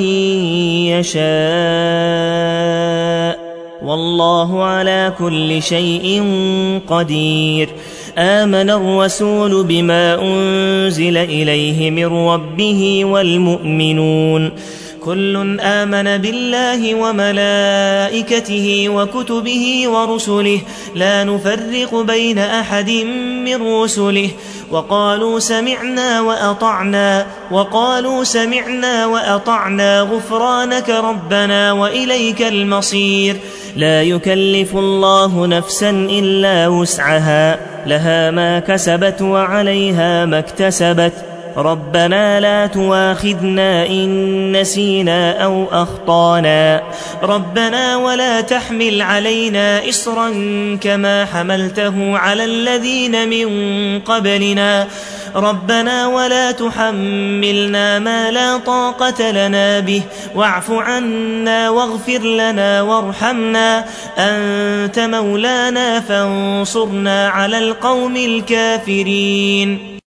S1: يشاء، والله على كل شيء قدير. آمن الرسول بما أنزل إليه من ربه والمؤمنون كل آمن بالله وملائكته وكتبه ورسله لا نفرق بين أحد من رسله، وقالوا سمعنا وأطعنا غفرانك ربنا وإليك المصير. لا يكلف الله نفسا إلا وسعها، لها ما كسبت وعليها ما اكتسبت، ربنا لا تواخذنا إن نسينا أو أخطانا، ربنا ولا تحمل علينا إصرا كما حملته على الذين من قبلنا، ربنا ولا تحملنا ما لا طاقة لنا به، واعف عنا واغفر لنا وارحمنا، أنت مولانا فانصرنا على القوم الكافرين.